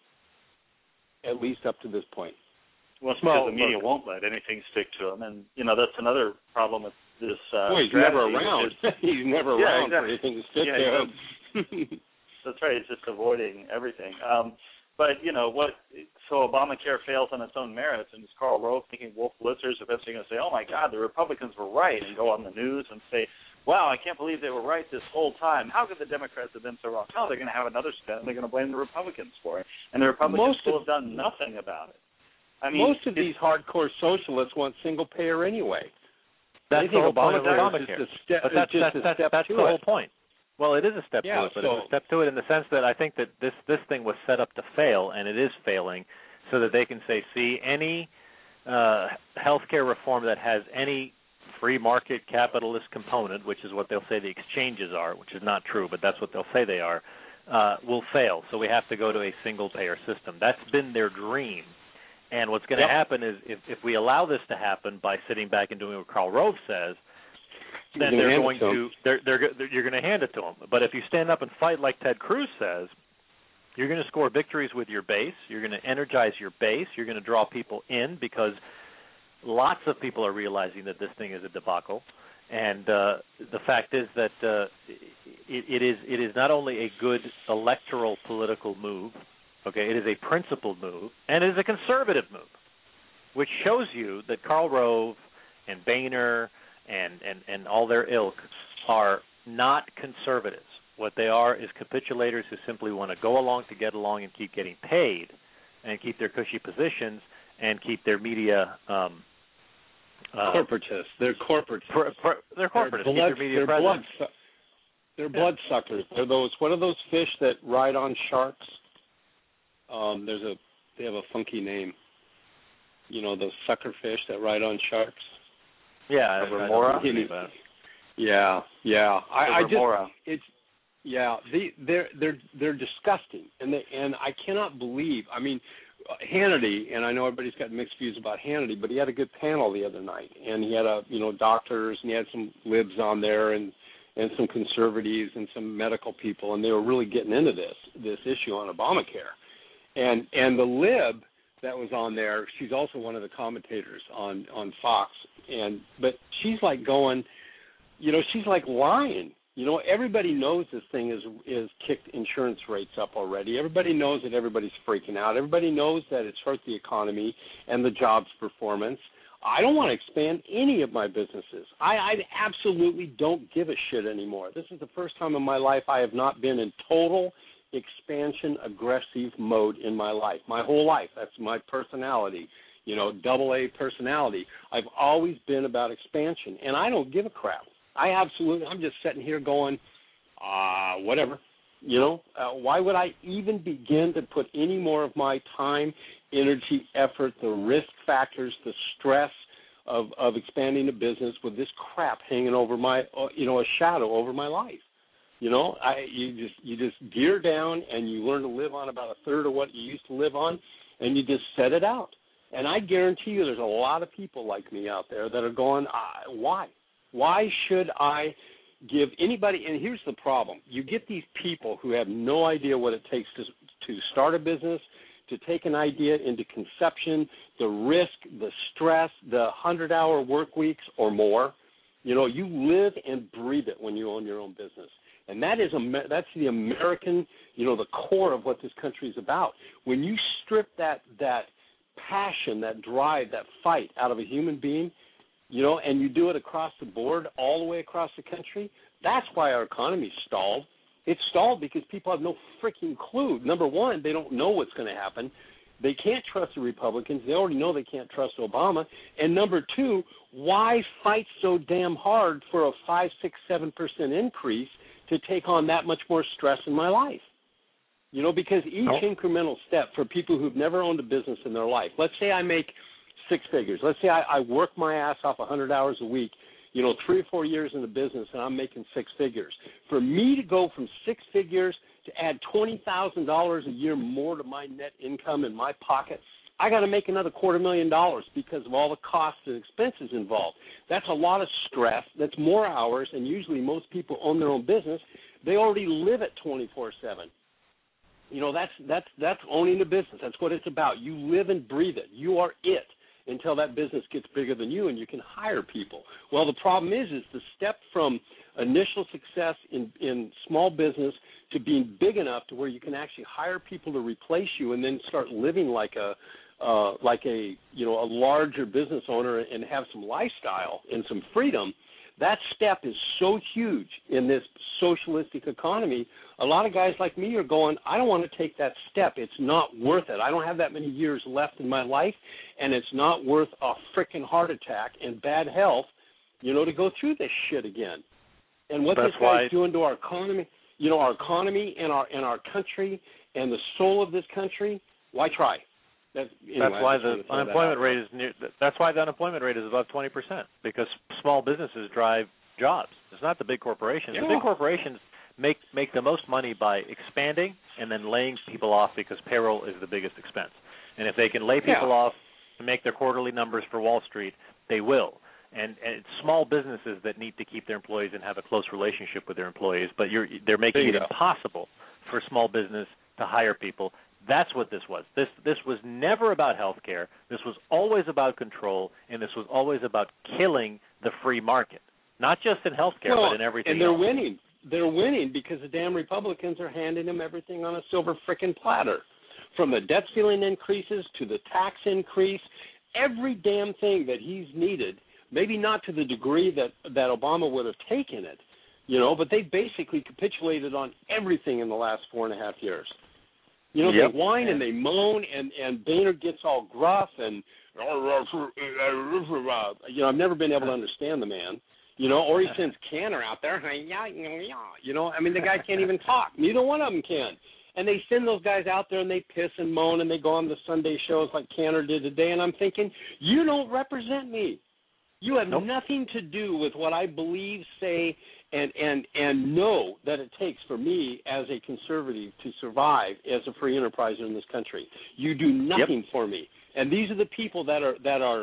at least up to this point. Well, it's because the media won't let anything stick to him, and you know that's another problem with this. Uh, well, he's never around. Is, he's never yeah, around exactly. for anything to stick yeah, to him. That's right. He's just avoiding everything. Um, but you know what? So Obamacare fails on its own merits, and is Karl Rove thinking Wolf Blitzer's eventually going to say, "Oh my God, the Republicans were right," and go on the news and say, "Wow, I can't believe they were right this whole time. How could the Democrats have been so wrong?" No, they're going to have another spin. They're going to blame the Republicans for it, and the Republicans still have done nothing about it. I mean, most of these hardcore socialists want single payer anyway. That's the whole point of Obamacare. Step, but that's, that's, that's, that's the whole point. Well, it is a step yeah, to it, but so, it's a step to it in the sense that I think that this, this thing was set up to fail, and it is failing, so that they can say, see, any uh, health care reform that has any free market capitalist component, which is what they'll say the exchanges are, which is not true, but that's what they'll say they are, uh, will fail. So we have to go to a single-payer system. That's been their dream. And what's going to yep. happen is if, if we allow this to happen by sitting back and doing what Karl Rove says, then they're going to they're, they're, they're you're going to hand it to them. But if you stand up and fight like Ted Cruz says, you're going to score victories with your base. You're going to energize your base. You're going to draw people in because lots of people are realizing that this thing is a debacle. And uh, the fact is that uh, it, it is it is not only a good electoral political move. Okay, it is a principled move, and it is a conservative move, which shows you that Karl Rove and Boehner and, and, and all their ilk are not conservatives. What they are is capitulators who simply want to go along to get along and keep getting paid and keep their cushy positions and keep their media um, uh, corporatists. They're corporatists. Pr- pr- they're corporatists. They're, blood, keep their media they're, blood su- they're yeah. bloodsuckers. They're those. What are those fish that ride on sharks? Um, there's a they have a funky name. You know, those sucker fish that ride on sharks. Yeah, remora. Yeah, yeah. I, I remora. just it's yeah. They they're they're they're disgusting, and they and I cannot believe. I mean, Hannity, and I know everybody's got mixed views about Hannity, but he had a good panel the other night, and he had a you know doctors, and he had some libs on there, and and some conservatives and some medical people, and they were really getting into this this issue on Obamacare. And and the lib that was on there, she's also one of the commentators on, on Fox, and but she's like going, you know, she's like lying. You know, everybody knows this thing is is kicked insurance rates up already. Everybody knows that everybody's freaking out. Everybody knows that it's hurt the economy and the jobs performance. I don't want to expand any of my businesses. I, I absolutely don't give a shit anymore. This is the first time in my life I have not been in total expansion aggressive mode in my life. My whole life. That's my personality. You know, double A personality. I've always been about expansion, and I don't give a crap. I absolutely, I'm just sitting here going, uh, whatever, you know. Uh, why would I even begin to put any more of my time, energy, effort, the risk factors, the stress of, of expanding a business with this crap hanging over my, uh, you know, a shadow over my life? You know, I you just you just gear down and you learn to live on about a third of what you used to live on, and you just set it out. And I guarantee you there's a lot of people like me out there that are going, uh, why? Why should I give anybody, and here's the problem, you get these people who have no idea what it takes to to start a business, to take an idea into conception, the risk, the stress, the hundred-hour work weeks or more. You know, you live and breathe it when you own your own business. And that is that's the American, you know, the core of what this country is about. When you strip that that passion, that drive, that fight out of a human being, you know, and you do it across the board, all the way across the country, that's why our economy's stalled. It's stalled because people have no freaking clue. Number one, they don't know what's going to happen. They can't trust the Republicans. They already know they can't trust Obama. And number two, why fight so damn hard for a five, six, seven percent increase to take on that much more stress in my life? You know, because each oh. incremental step for people who've never owned a business in their life, let's say I make six figures. Let's say I, I work my ass off one hundred hours a week, you know, three or four years in the business, and I'm making six figures. For me to go from six figures to add twenty thousand dollars a year more to my net income in my pocket, I got to make another quarter million dollars because of all the costs and expenses involved. That's a lot of stress. That's more hours, and usually most people own their own business. They already live it twenty-four seven. You know, that's that's that's owning a business. That's what it's about. You live and breathe it. You are it until that business gets bigger than you and you can hire people. Well, the problem is, is the step from initial success in, in small business to being big enough to where you can actually hire people to replace you and then start living like a uh, like a you know a larger business owner and have some lifestyle and some freedom. That step is so huge in this socialistic economy. A lot of guys like me are going, I don't want to take that step. It's not worth it. I don't have that many years left in my life, and it's not worth a freaking heart attack and bad health, you know, to go through this shit again. And what That's this why guy's doing to our economy, you know, our economy and our and our country and the soul of this country, why try? That's, anyway, that's why the unemployment rate is near, that's why the unemployment rate is above twenty percent, because small businesses drive jobs. It's not the big corporations. Yeah. The big corporations make make the most money by expanding and then laying people off because payroll is the biggest expense. And if they can lay people yeah. off to make their quarterly numbers for Wall Street, they will. And, and it's small businesses that need to keep their employees and have a close relationship with their employees, but you're, they're making it go. impossible for small business to hire people. That's what this was. This this was never about health care. This was always about control, and this was always about killing the free market, not just in health care, well, but in everything and they're else. winning. They're winning because the damn Republicans are handing them everything on a silver frickin' platter. From the debt ceiling increases to the tax increase, every damn thing that he's needed, maybe not to the degree that, that Obama would have taken it, you know, but they basically capitulated on everything in the last four and a half years. You know, yep. they whine and they moan, and, and Boehner gets all gruff, and, you know, I've never been able to understand the man, you know, or he sends Canner out there, you know, I mean, the guy can't even talk. Neither one of them can. And they send those guys out there, and they piss and moan, and they go on the Sunday shows like Canner did today, and I'm thinking, you don't represent me. You have nope. nothing to do with what I believe, say, and, and, and know that it takes for me as a conservative to survive as a free enterpriser in this country. You do nothing yep. for me. And these are the people that are that are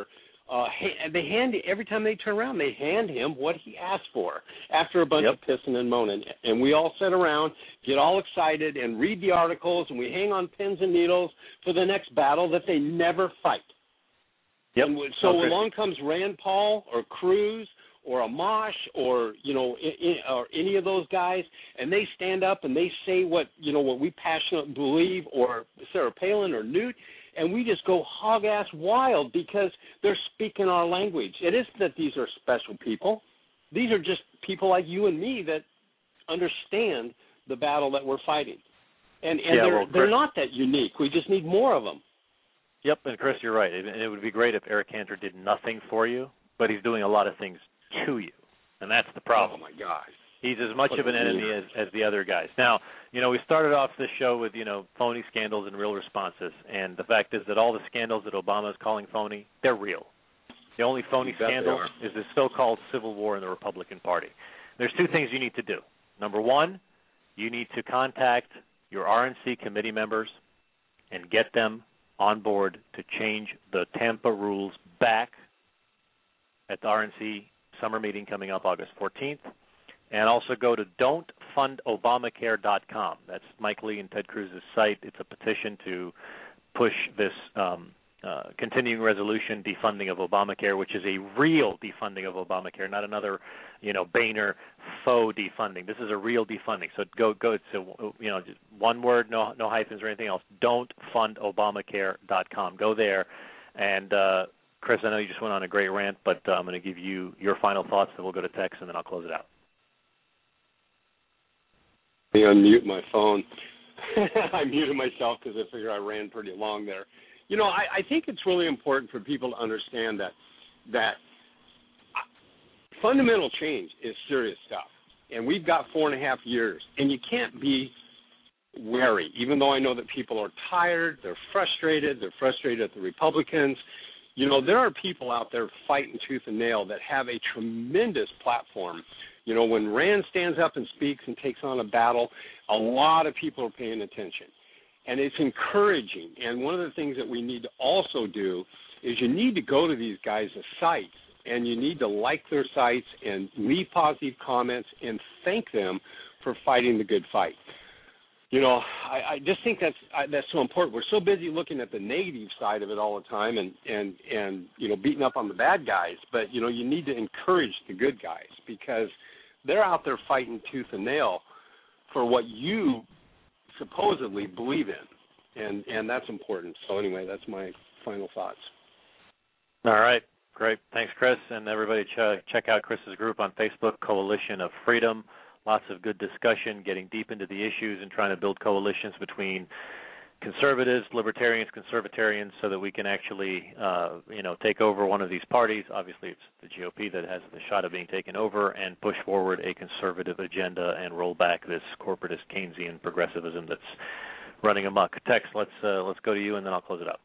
Uh, and they hand every time they turn around, they hand him what he asked for after a bunch yep. of pissing and moaning. And we all sit around, get all excited, and read the articles, and we hang on pins and needles for the next battle that they never fight. Yep. And so okay. along comes Rand Paul or Cruz or Amash or you know I, I, or any of those guys, and they stand up and they say what you know what we passionately believe, or Sarah Palin or Newt. And we just go hog-ass wild because they're speaking our language. It isn't that these are special people. These are just people like you and me that understand the battle that we're fighting. And, and yeah, they're, well, Chris, they're not that unique. We just need more of them. Yep, and Chris, you're right. And it would be great if Eric Cantor did nothing for you, but he's doing a lot of things to you. And that's the problem. Oh, my gosh. He's as much of an enemy as, as the other guys. Now, you know, we started off this show with, you know, phony scandals and real responses. And the fact is that all the scandals that Obama is calling phony, they're real. The only phony scandal is this so-called civil war in the Republican Party. There's two things you need to do. Number one, you need to contact your R N C committee members and get them on board to change the Tampa rules back at the R N C summer meeting coming up August fourteenth. And also go to don't fund obamacare dot com. That's Mike Lee and Ted Cruz's site. It's a petition to push this um, uh, continuing resolution defunding of Obamacare, which is a real defunding of Obamacare, not another, you know, Boehner faux defunding. This is a real defunding. So go go. It's a, you know, just one word, no no hyphens or anything else. don't fund obamacare dot com. Go there, and uh, Chris, I know you just went on a great rant, but uh, I'm going to give you your final thoughts, then we'll go to text, and then I'll close it out. Unmute my phone. I muted myself because I figured I ran pretty long there. You know, I, I think it's really important for people to understand that that fundamental change is serious stuff, and we've got four and a half years, and you can't be wary. Even though I know that people are tired, they're frustrated, they're frustrated at the Republicans. You know, there are people out there fighting tooth and nail that have a tremendous platform. You know, when Rand stands up and speaks and takes on a battle, a lot of people are paying attention. And it's encouraging. And one of the things that we need to also do is you need to go to these guys' sites, and you need to like their sites and leave positive comments and thank them for fighting the good fight. You know, I, I just think that's I, that's so important. We're so busy looking at the negative side of it all the time and, and, and, you know, beating up on the bad guys. But, you know, you need to encourage the good guys because they're out there fighting tooth and nail for what you supposedly believe in, and and that's important. So anyway, that's my final thoughts. All right, great. Thanks, Chris, and everybody ch- check out Chris's group on Facebook, Coalition of Freedom. Lots of good discussion, getting deep into the issues and trying to build coalitions between conservatives, libertarians, conservatarians, so that we can actually, uh, you know, take over one of these parties. Obviously, it's the G O P that has the shot of being taken over, and push forward a conservative agenda and roll back this corporatist Keynesian progressivism that's running amok. Tex, let's uh, let's go to you, and then I'll close it out.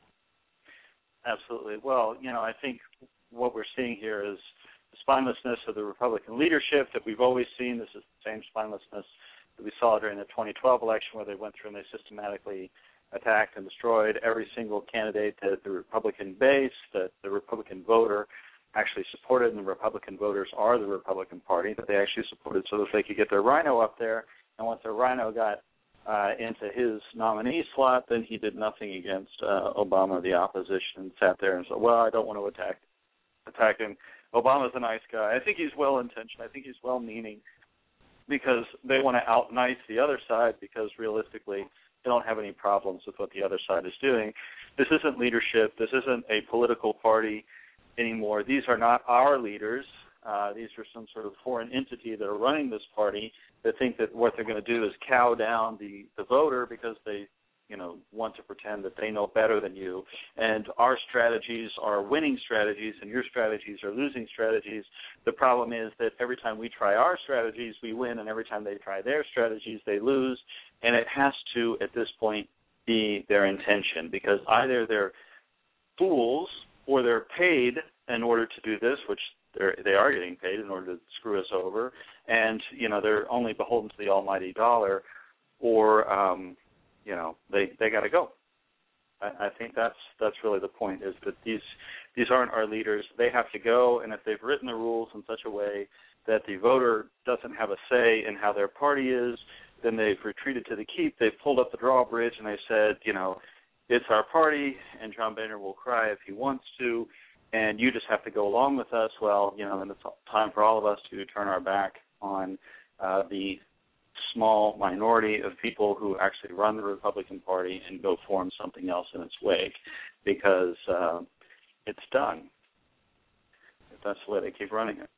Absolutely. Well, you know, I think what we're seeing here is the spinelessness of the Republican leadership that we've always seen. This is the same spinelessness that we saw during the twenty twelve election, where they went through and they systematically attacked and destroyed every single candidate that the Republican base, that the Republican voter actually supported, and the Republican voters are the Republican Party, that they actually supported so that they could get their rhino up there. And once their rhino got uh, into his nominee slot, then he did nothing against uh, Obama or the opposition, and sat there and said, well, I don't want to attack, attack him. Obama's a nice guy. I think he's well-intentioned. I think he's well-meaning, because they want to out-nice the other side, because realistically they don't have any problems with what the other side is doing. This isn't leadership. This isn't a political party anymore. These are not our leaders. Uh, these are some sort of foreign entity that are running this party that think that what they're going to do is cow down the, the voter because they, you know, want to pretend that they know better than you. And our strategies are winning strategies, and your strategies are losing strategies. The problem is that every time we try our strategies, we win, and every time they try their strategies, they lose. And it has to, at this point, be their intention, because either they're fools or they're paid in order to do this, which they're, they are getting paid in order to screw us over, and, you know, they're only beholden to the almighty dollar, or, um, you know, they, they got to go. I, I think that's that's really the point, is that these these aren't our leaders. They have to go, and if they've written the rules in such a way that the voter doesn't have a say in how their party is, then they've retreated to the keep. They've pulled up the drawbridge, and they said, you know, it's our party, and John Boehner will cry if he wants to, and you just have to go along with us. Well, you know, then it's time for all of us to turn our back on uh, the small minority of people who actually run the Republican Party and go form something else in its wake, because uh, it's done. That's the way they keep running it.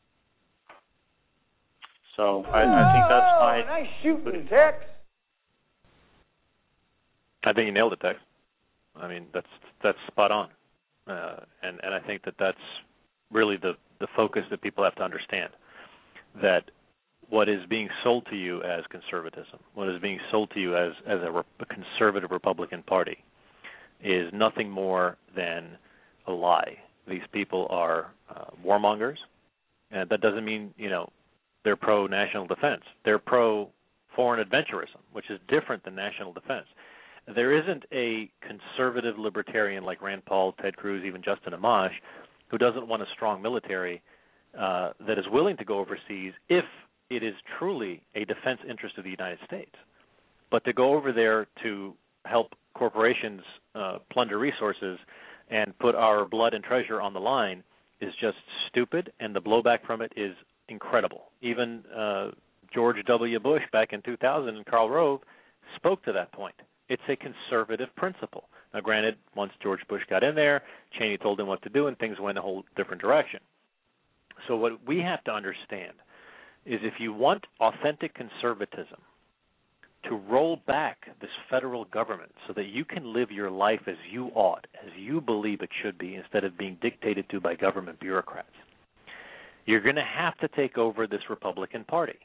So I, I think that's my... Oh, nice shooting, Tex. I think you nailed it, Tex. I mean, that's that's spot on. Uh, and, and I think that that's really the, the focus that people have to understand, that what is being sold to you as conservatism, what is being sold to you as, as a, re- a conservative Republican Party, is nothing more than a lie. These people are uh, warmongers, and that doesn't mean, you know, they're pro-national defense. They're pro-foreign adventurism, which is different than national defense. There isn't a conservative libertarian like Rand Paul, Ted Cruz, even Justin Amash, who doesn't want a strong military uh, that is willing to go overseas if it is truly a defense interest of the United States. But to go over there to help corporations uh, plunder resources and put our blood and treasure on the line is just stupid, and the blowback from it is incredible. Even uh, George W. Bush back in two thousand and Karl Rove spoke to that point. It's a conservative principle. Now, granted, once George Bush got in there, Cheney told him what to do, and things went a whole different direction. So what we have to understand is if you want authentic conservatism to roll back this federal government so that you can live your life as you ought, as you believe it should be, instead of being dictated to by government bureaucrats, you're going to have to take over this Republican Party.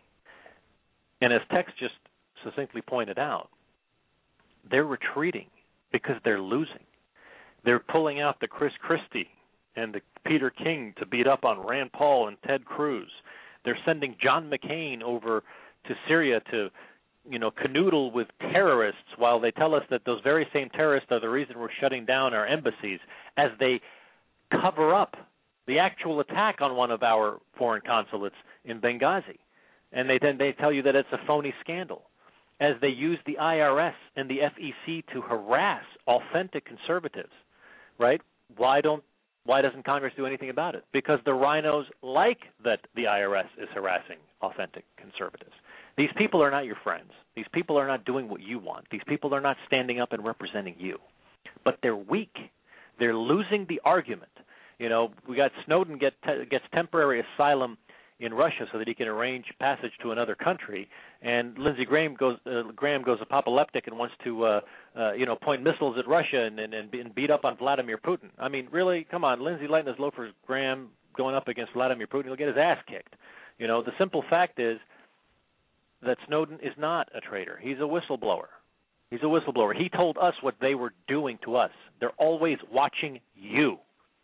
And as Tex just succinctly pointed out, they're retreating because they're losing. They're pulling out the Chris Christie and the Peter King to beat up on Rand Paul and Ted Cruz. They're sending John McCain over to Syria to, you know, canoodle with terrorists while they tell us that those very same terrorists are the reason we're shutting down our embassies, as they cover up the actual attack on one of our foreign consulates in Benghazi. And they then they tell you that it's a phony scandal, as they use the I R S and the F E C to harass authentic conservatives, right? Why don't why doesn't Congress do anything about it? Because the rhinos like that the I R S is harassing authentic conservatives. These people are not your friends. These people are not doing what you want. These people are not standing up and representing you. But they're weak. They're losing the argument. You know, we got Snowden get te- gets temporary asylum in Russia so that he can arrange passage to another country, and Lindsey Graham goes uh, Graham goes apoplectic and wants to uh, uh, you know point missiles at Russia and, and, and beat up on Vladimir Putin. I mean, really, come on, Lindsey lighting his loafers, Graham going up against Vladimir Putin, he'll get his ass kicked. You know, the simple fact is that Snowden is not a traitor. He's a whistleblower. He's a whistleblower. He told us what they were doing to us. They're always watching you.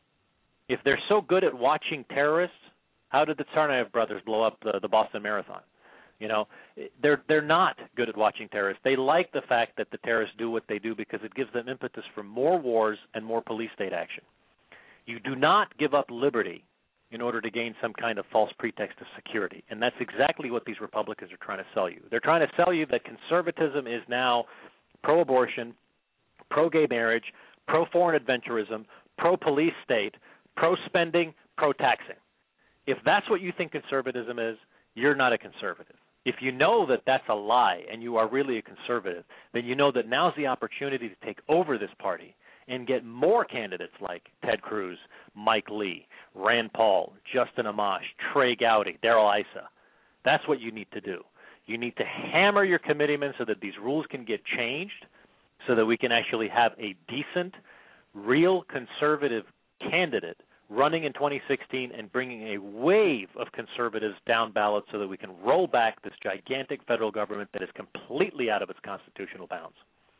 If they're so good at watching terrorists, how did the Tsarnaev brothers blow up the, the Boston Marathon? You know, they're they're not good at watching terrorists. They like the fact that the terrorists do what they do because it gives them impetus for more wars and more police state action. You do not give up liberty in order to gain some kind of false pretext of security, and that's exactly what these Republicans are trying to sell you. They're trying to sell you that conservatism is now pro-abortion, pro-gay marriage, pro-foreign adventurism, pro-police state, pro-spending, pro-taxing. If that's what you think conservatism is, you're not a conservative. If you know that that's a lie and you are really a conservative, then you know that now's the opportunity to take over this party and get more candidates like Ted Cruz, Mike Lee, Rand Paul, Justin Amash, Trey Gowdy, Darrell Issa. That's what you need to do. You need to hammer your committeemen so that these rules can get changed, so that we can actually have a decent, real conservative candidate running in twenty sixteen and bringing a wave of conservatives down ballot so that we can roll back this gigantic federal government that is completely out of its constitutional bounds.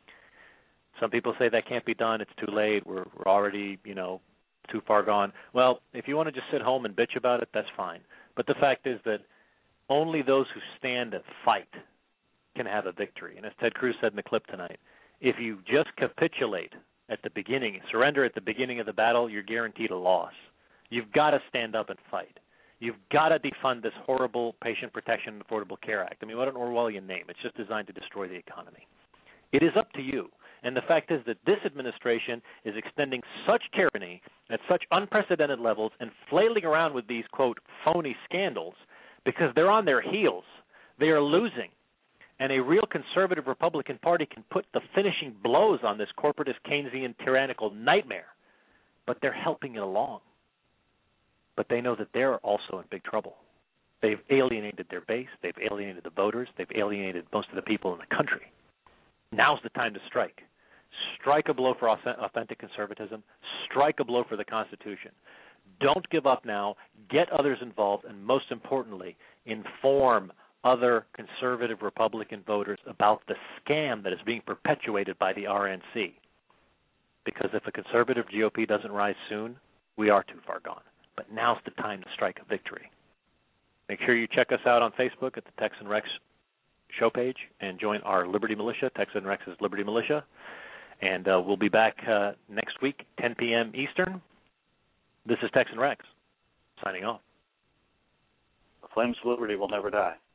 Some people say that can't be done. It's too late. We're, we're already, you know, too far gone. Well, if you want to just sit home and bitch about it, that's fine. But the fact is that only those who stand and fight can have a victory. And as Ted Cruz said in the clip tonight, if you just capitulate at the beginning, surrender at the beginning of the battle, you're guaranteed a loss. You've got to stand up and fight. You've got to defund this horrible Patient Protection and Affordable Care Act. I mean, what an Orwellian name. It's just designed to destroy the economy. It is up to you. And the fact is that this administration is extending such tyranny at such unprecedented levels and flailing around with these, quote, phony scandals because they're on their heels. They are losing. And a real conservative Republican Party can put the finishing blows on this corporatist, Keynesian, tyrannical nightmare. But they're helping it along. But they know that they're also in big trouble. They've alienated their base. They've alienated the voters. They've alienated most of the people in the country. Now's the time to strike. Strike a blow for authentic conservatism. Strike a blow for the Constitution. Don't give up now. Get others involved. And most importantly, inform other conservative Republican voters about the scam that is being perpetuated by the R N C. Because if a conservative G O P doesn't rise soon, we are too far gone. But now's the time to strike a victory. Make sure you check us out on Facebook at the Tex and Rex show page and join our Liberty Militia, Tex and Rex's Liberty Militia. And uh, we'll be back uh, next week, ten p.m. Eastern. This is Tex and Rex, signing off. The flames of liberty will never die.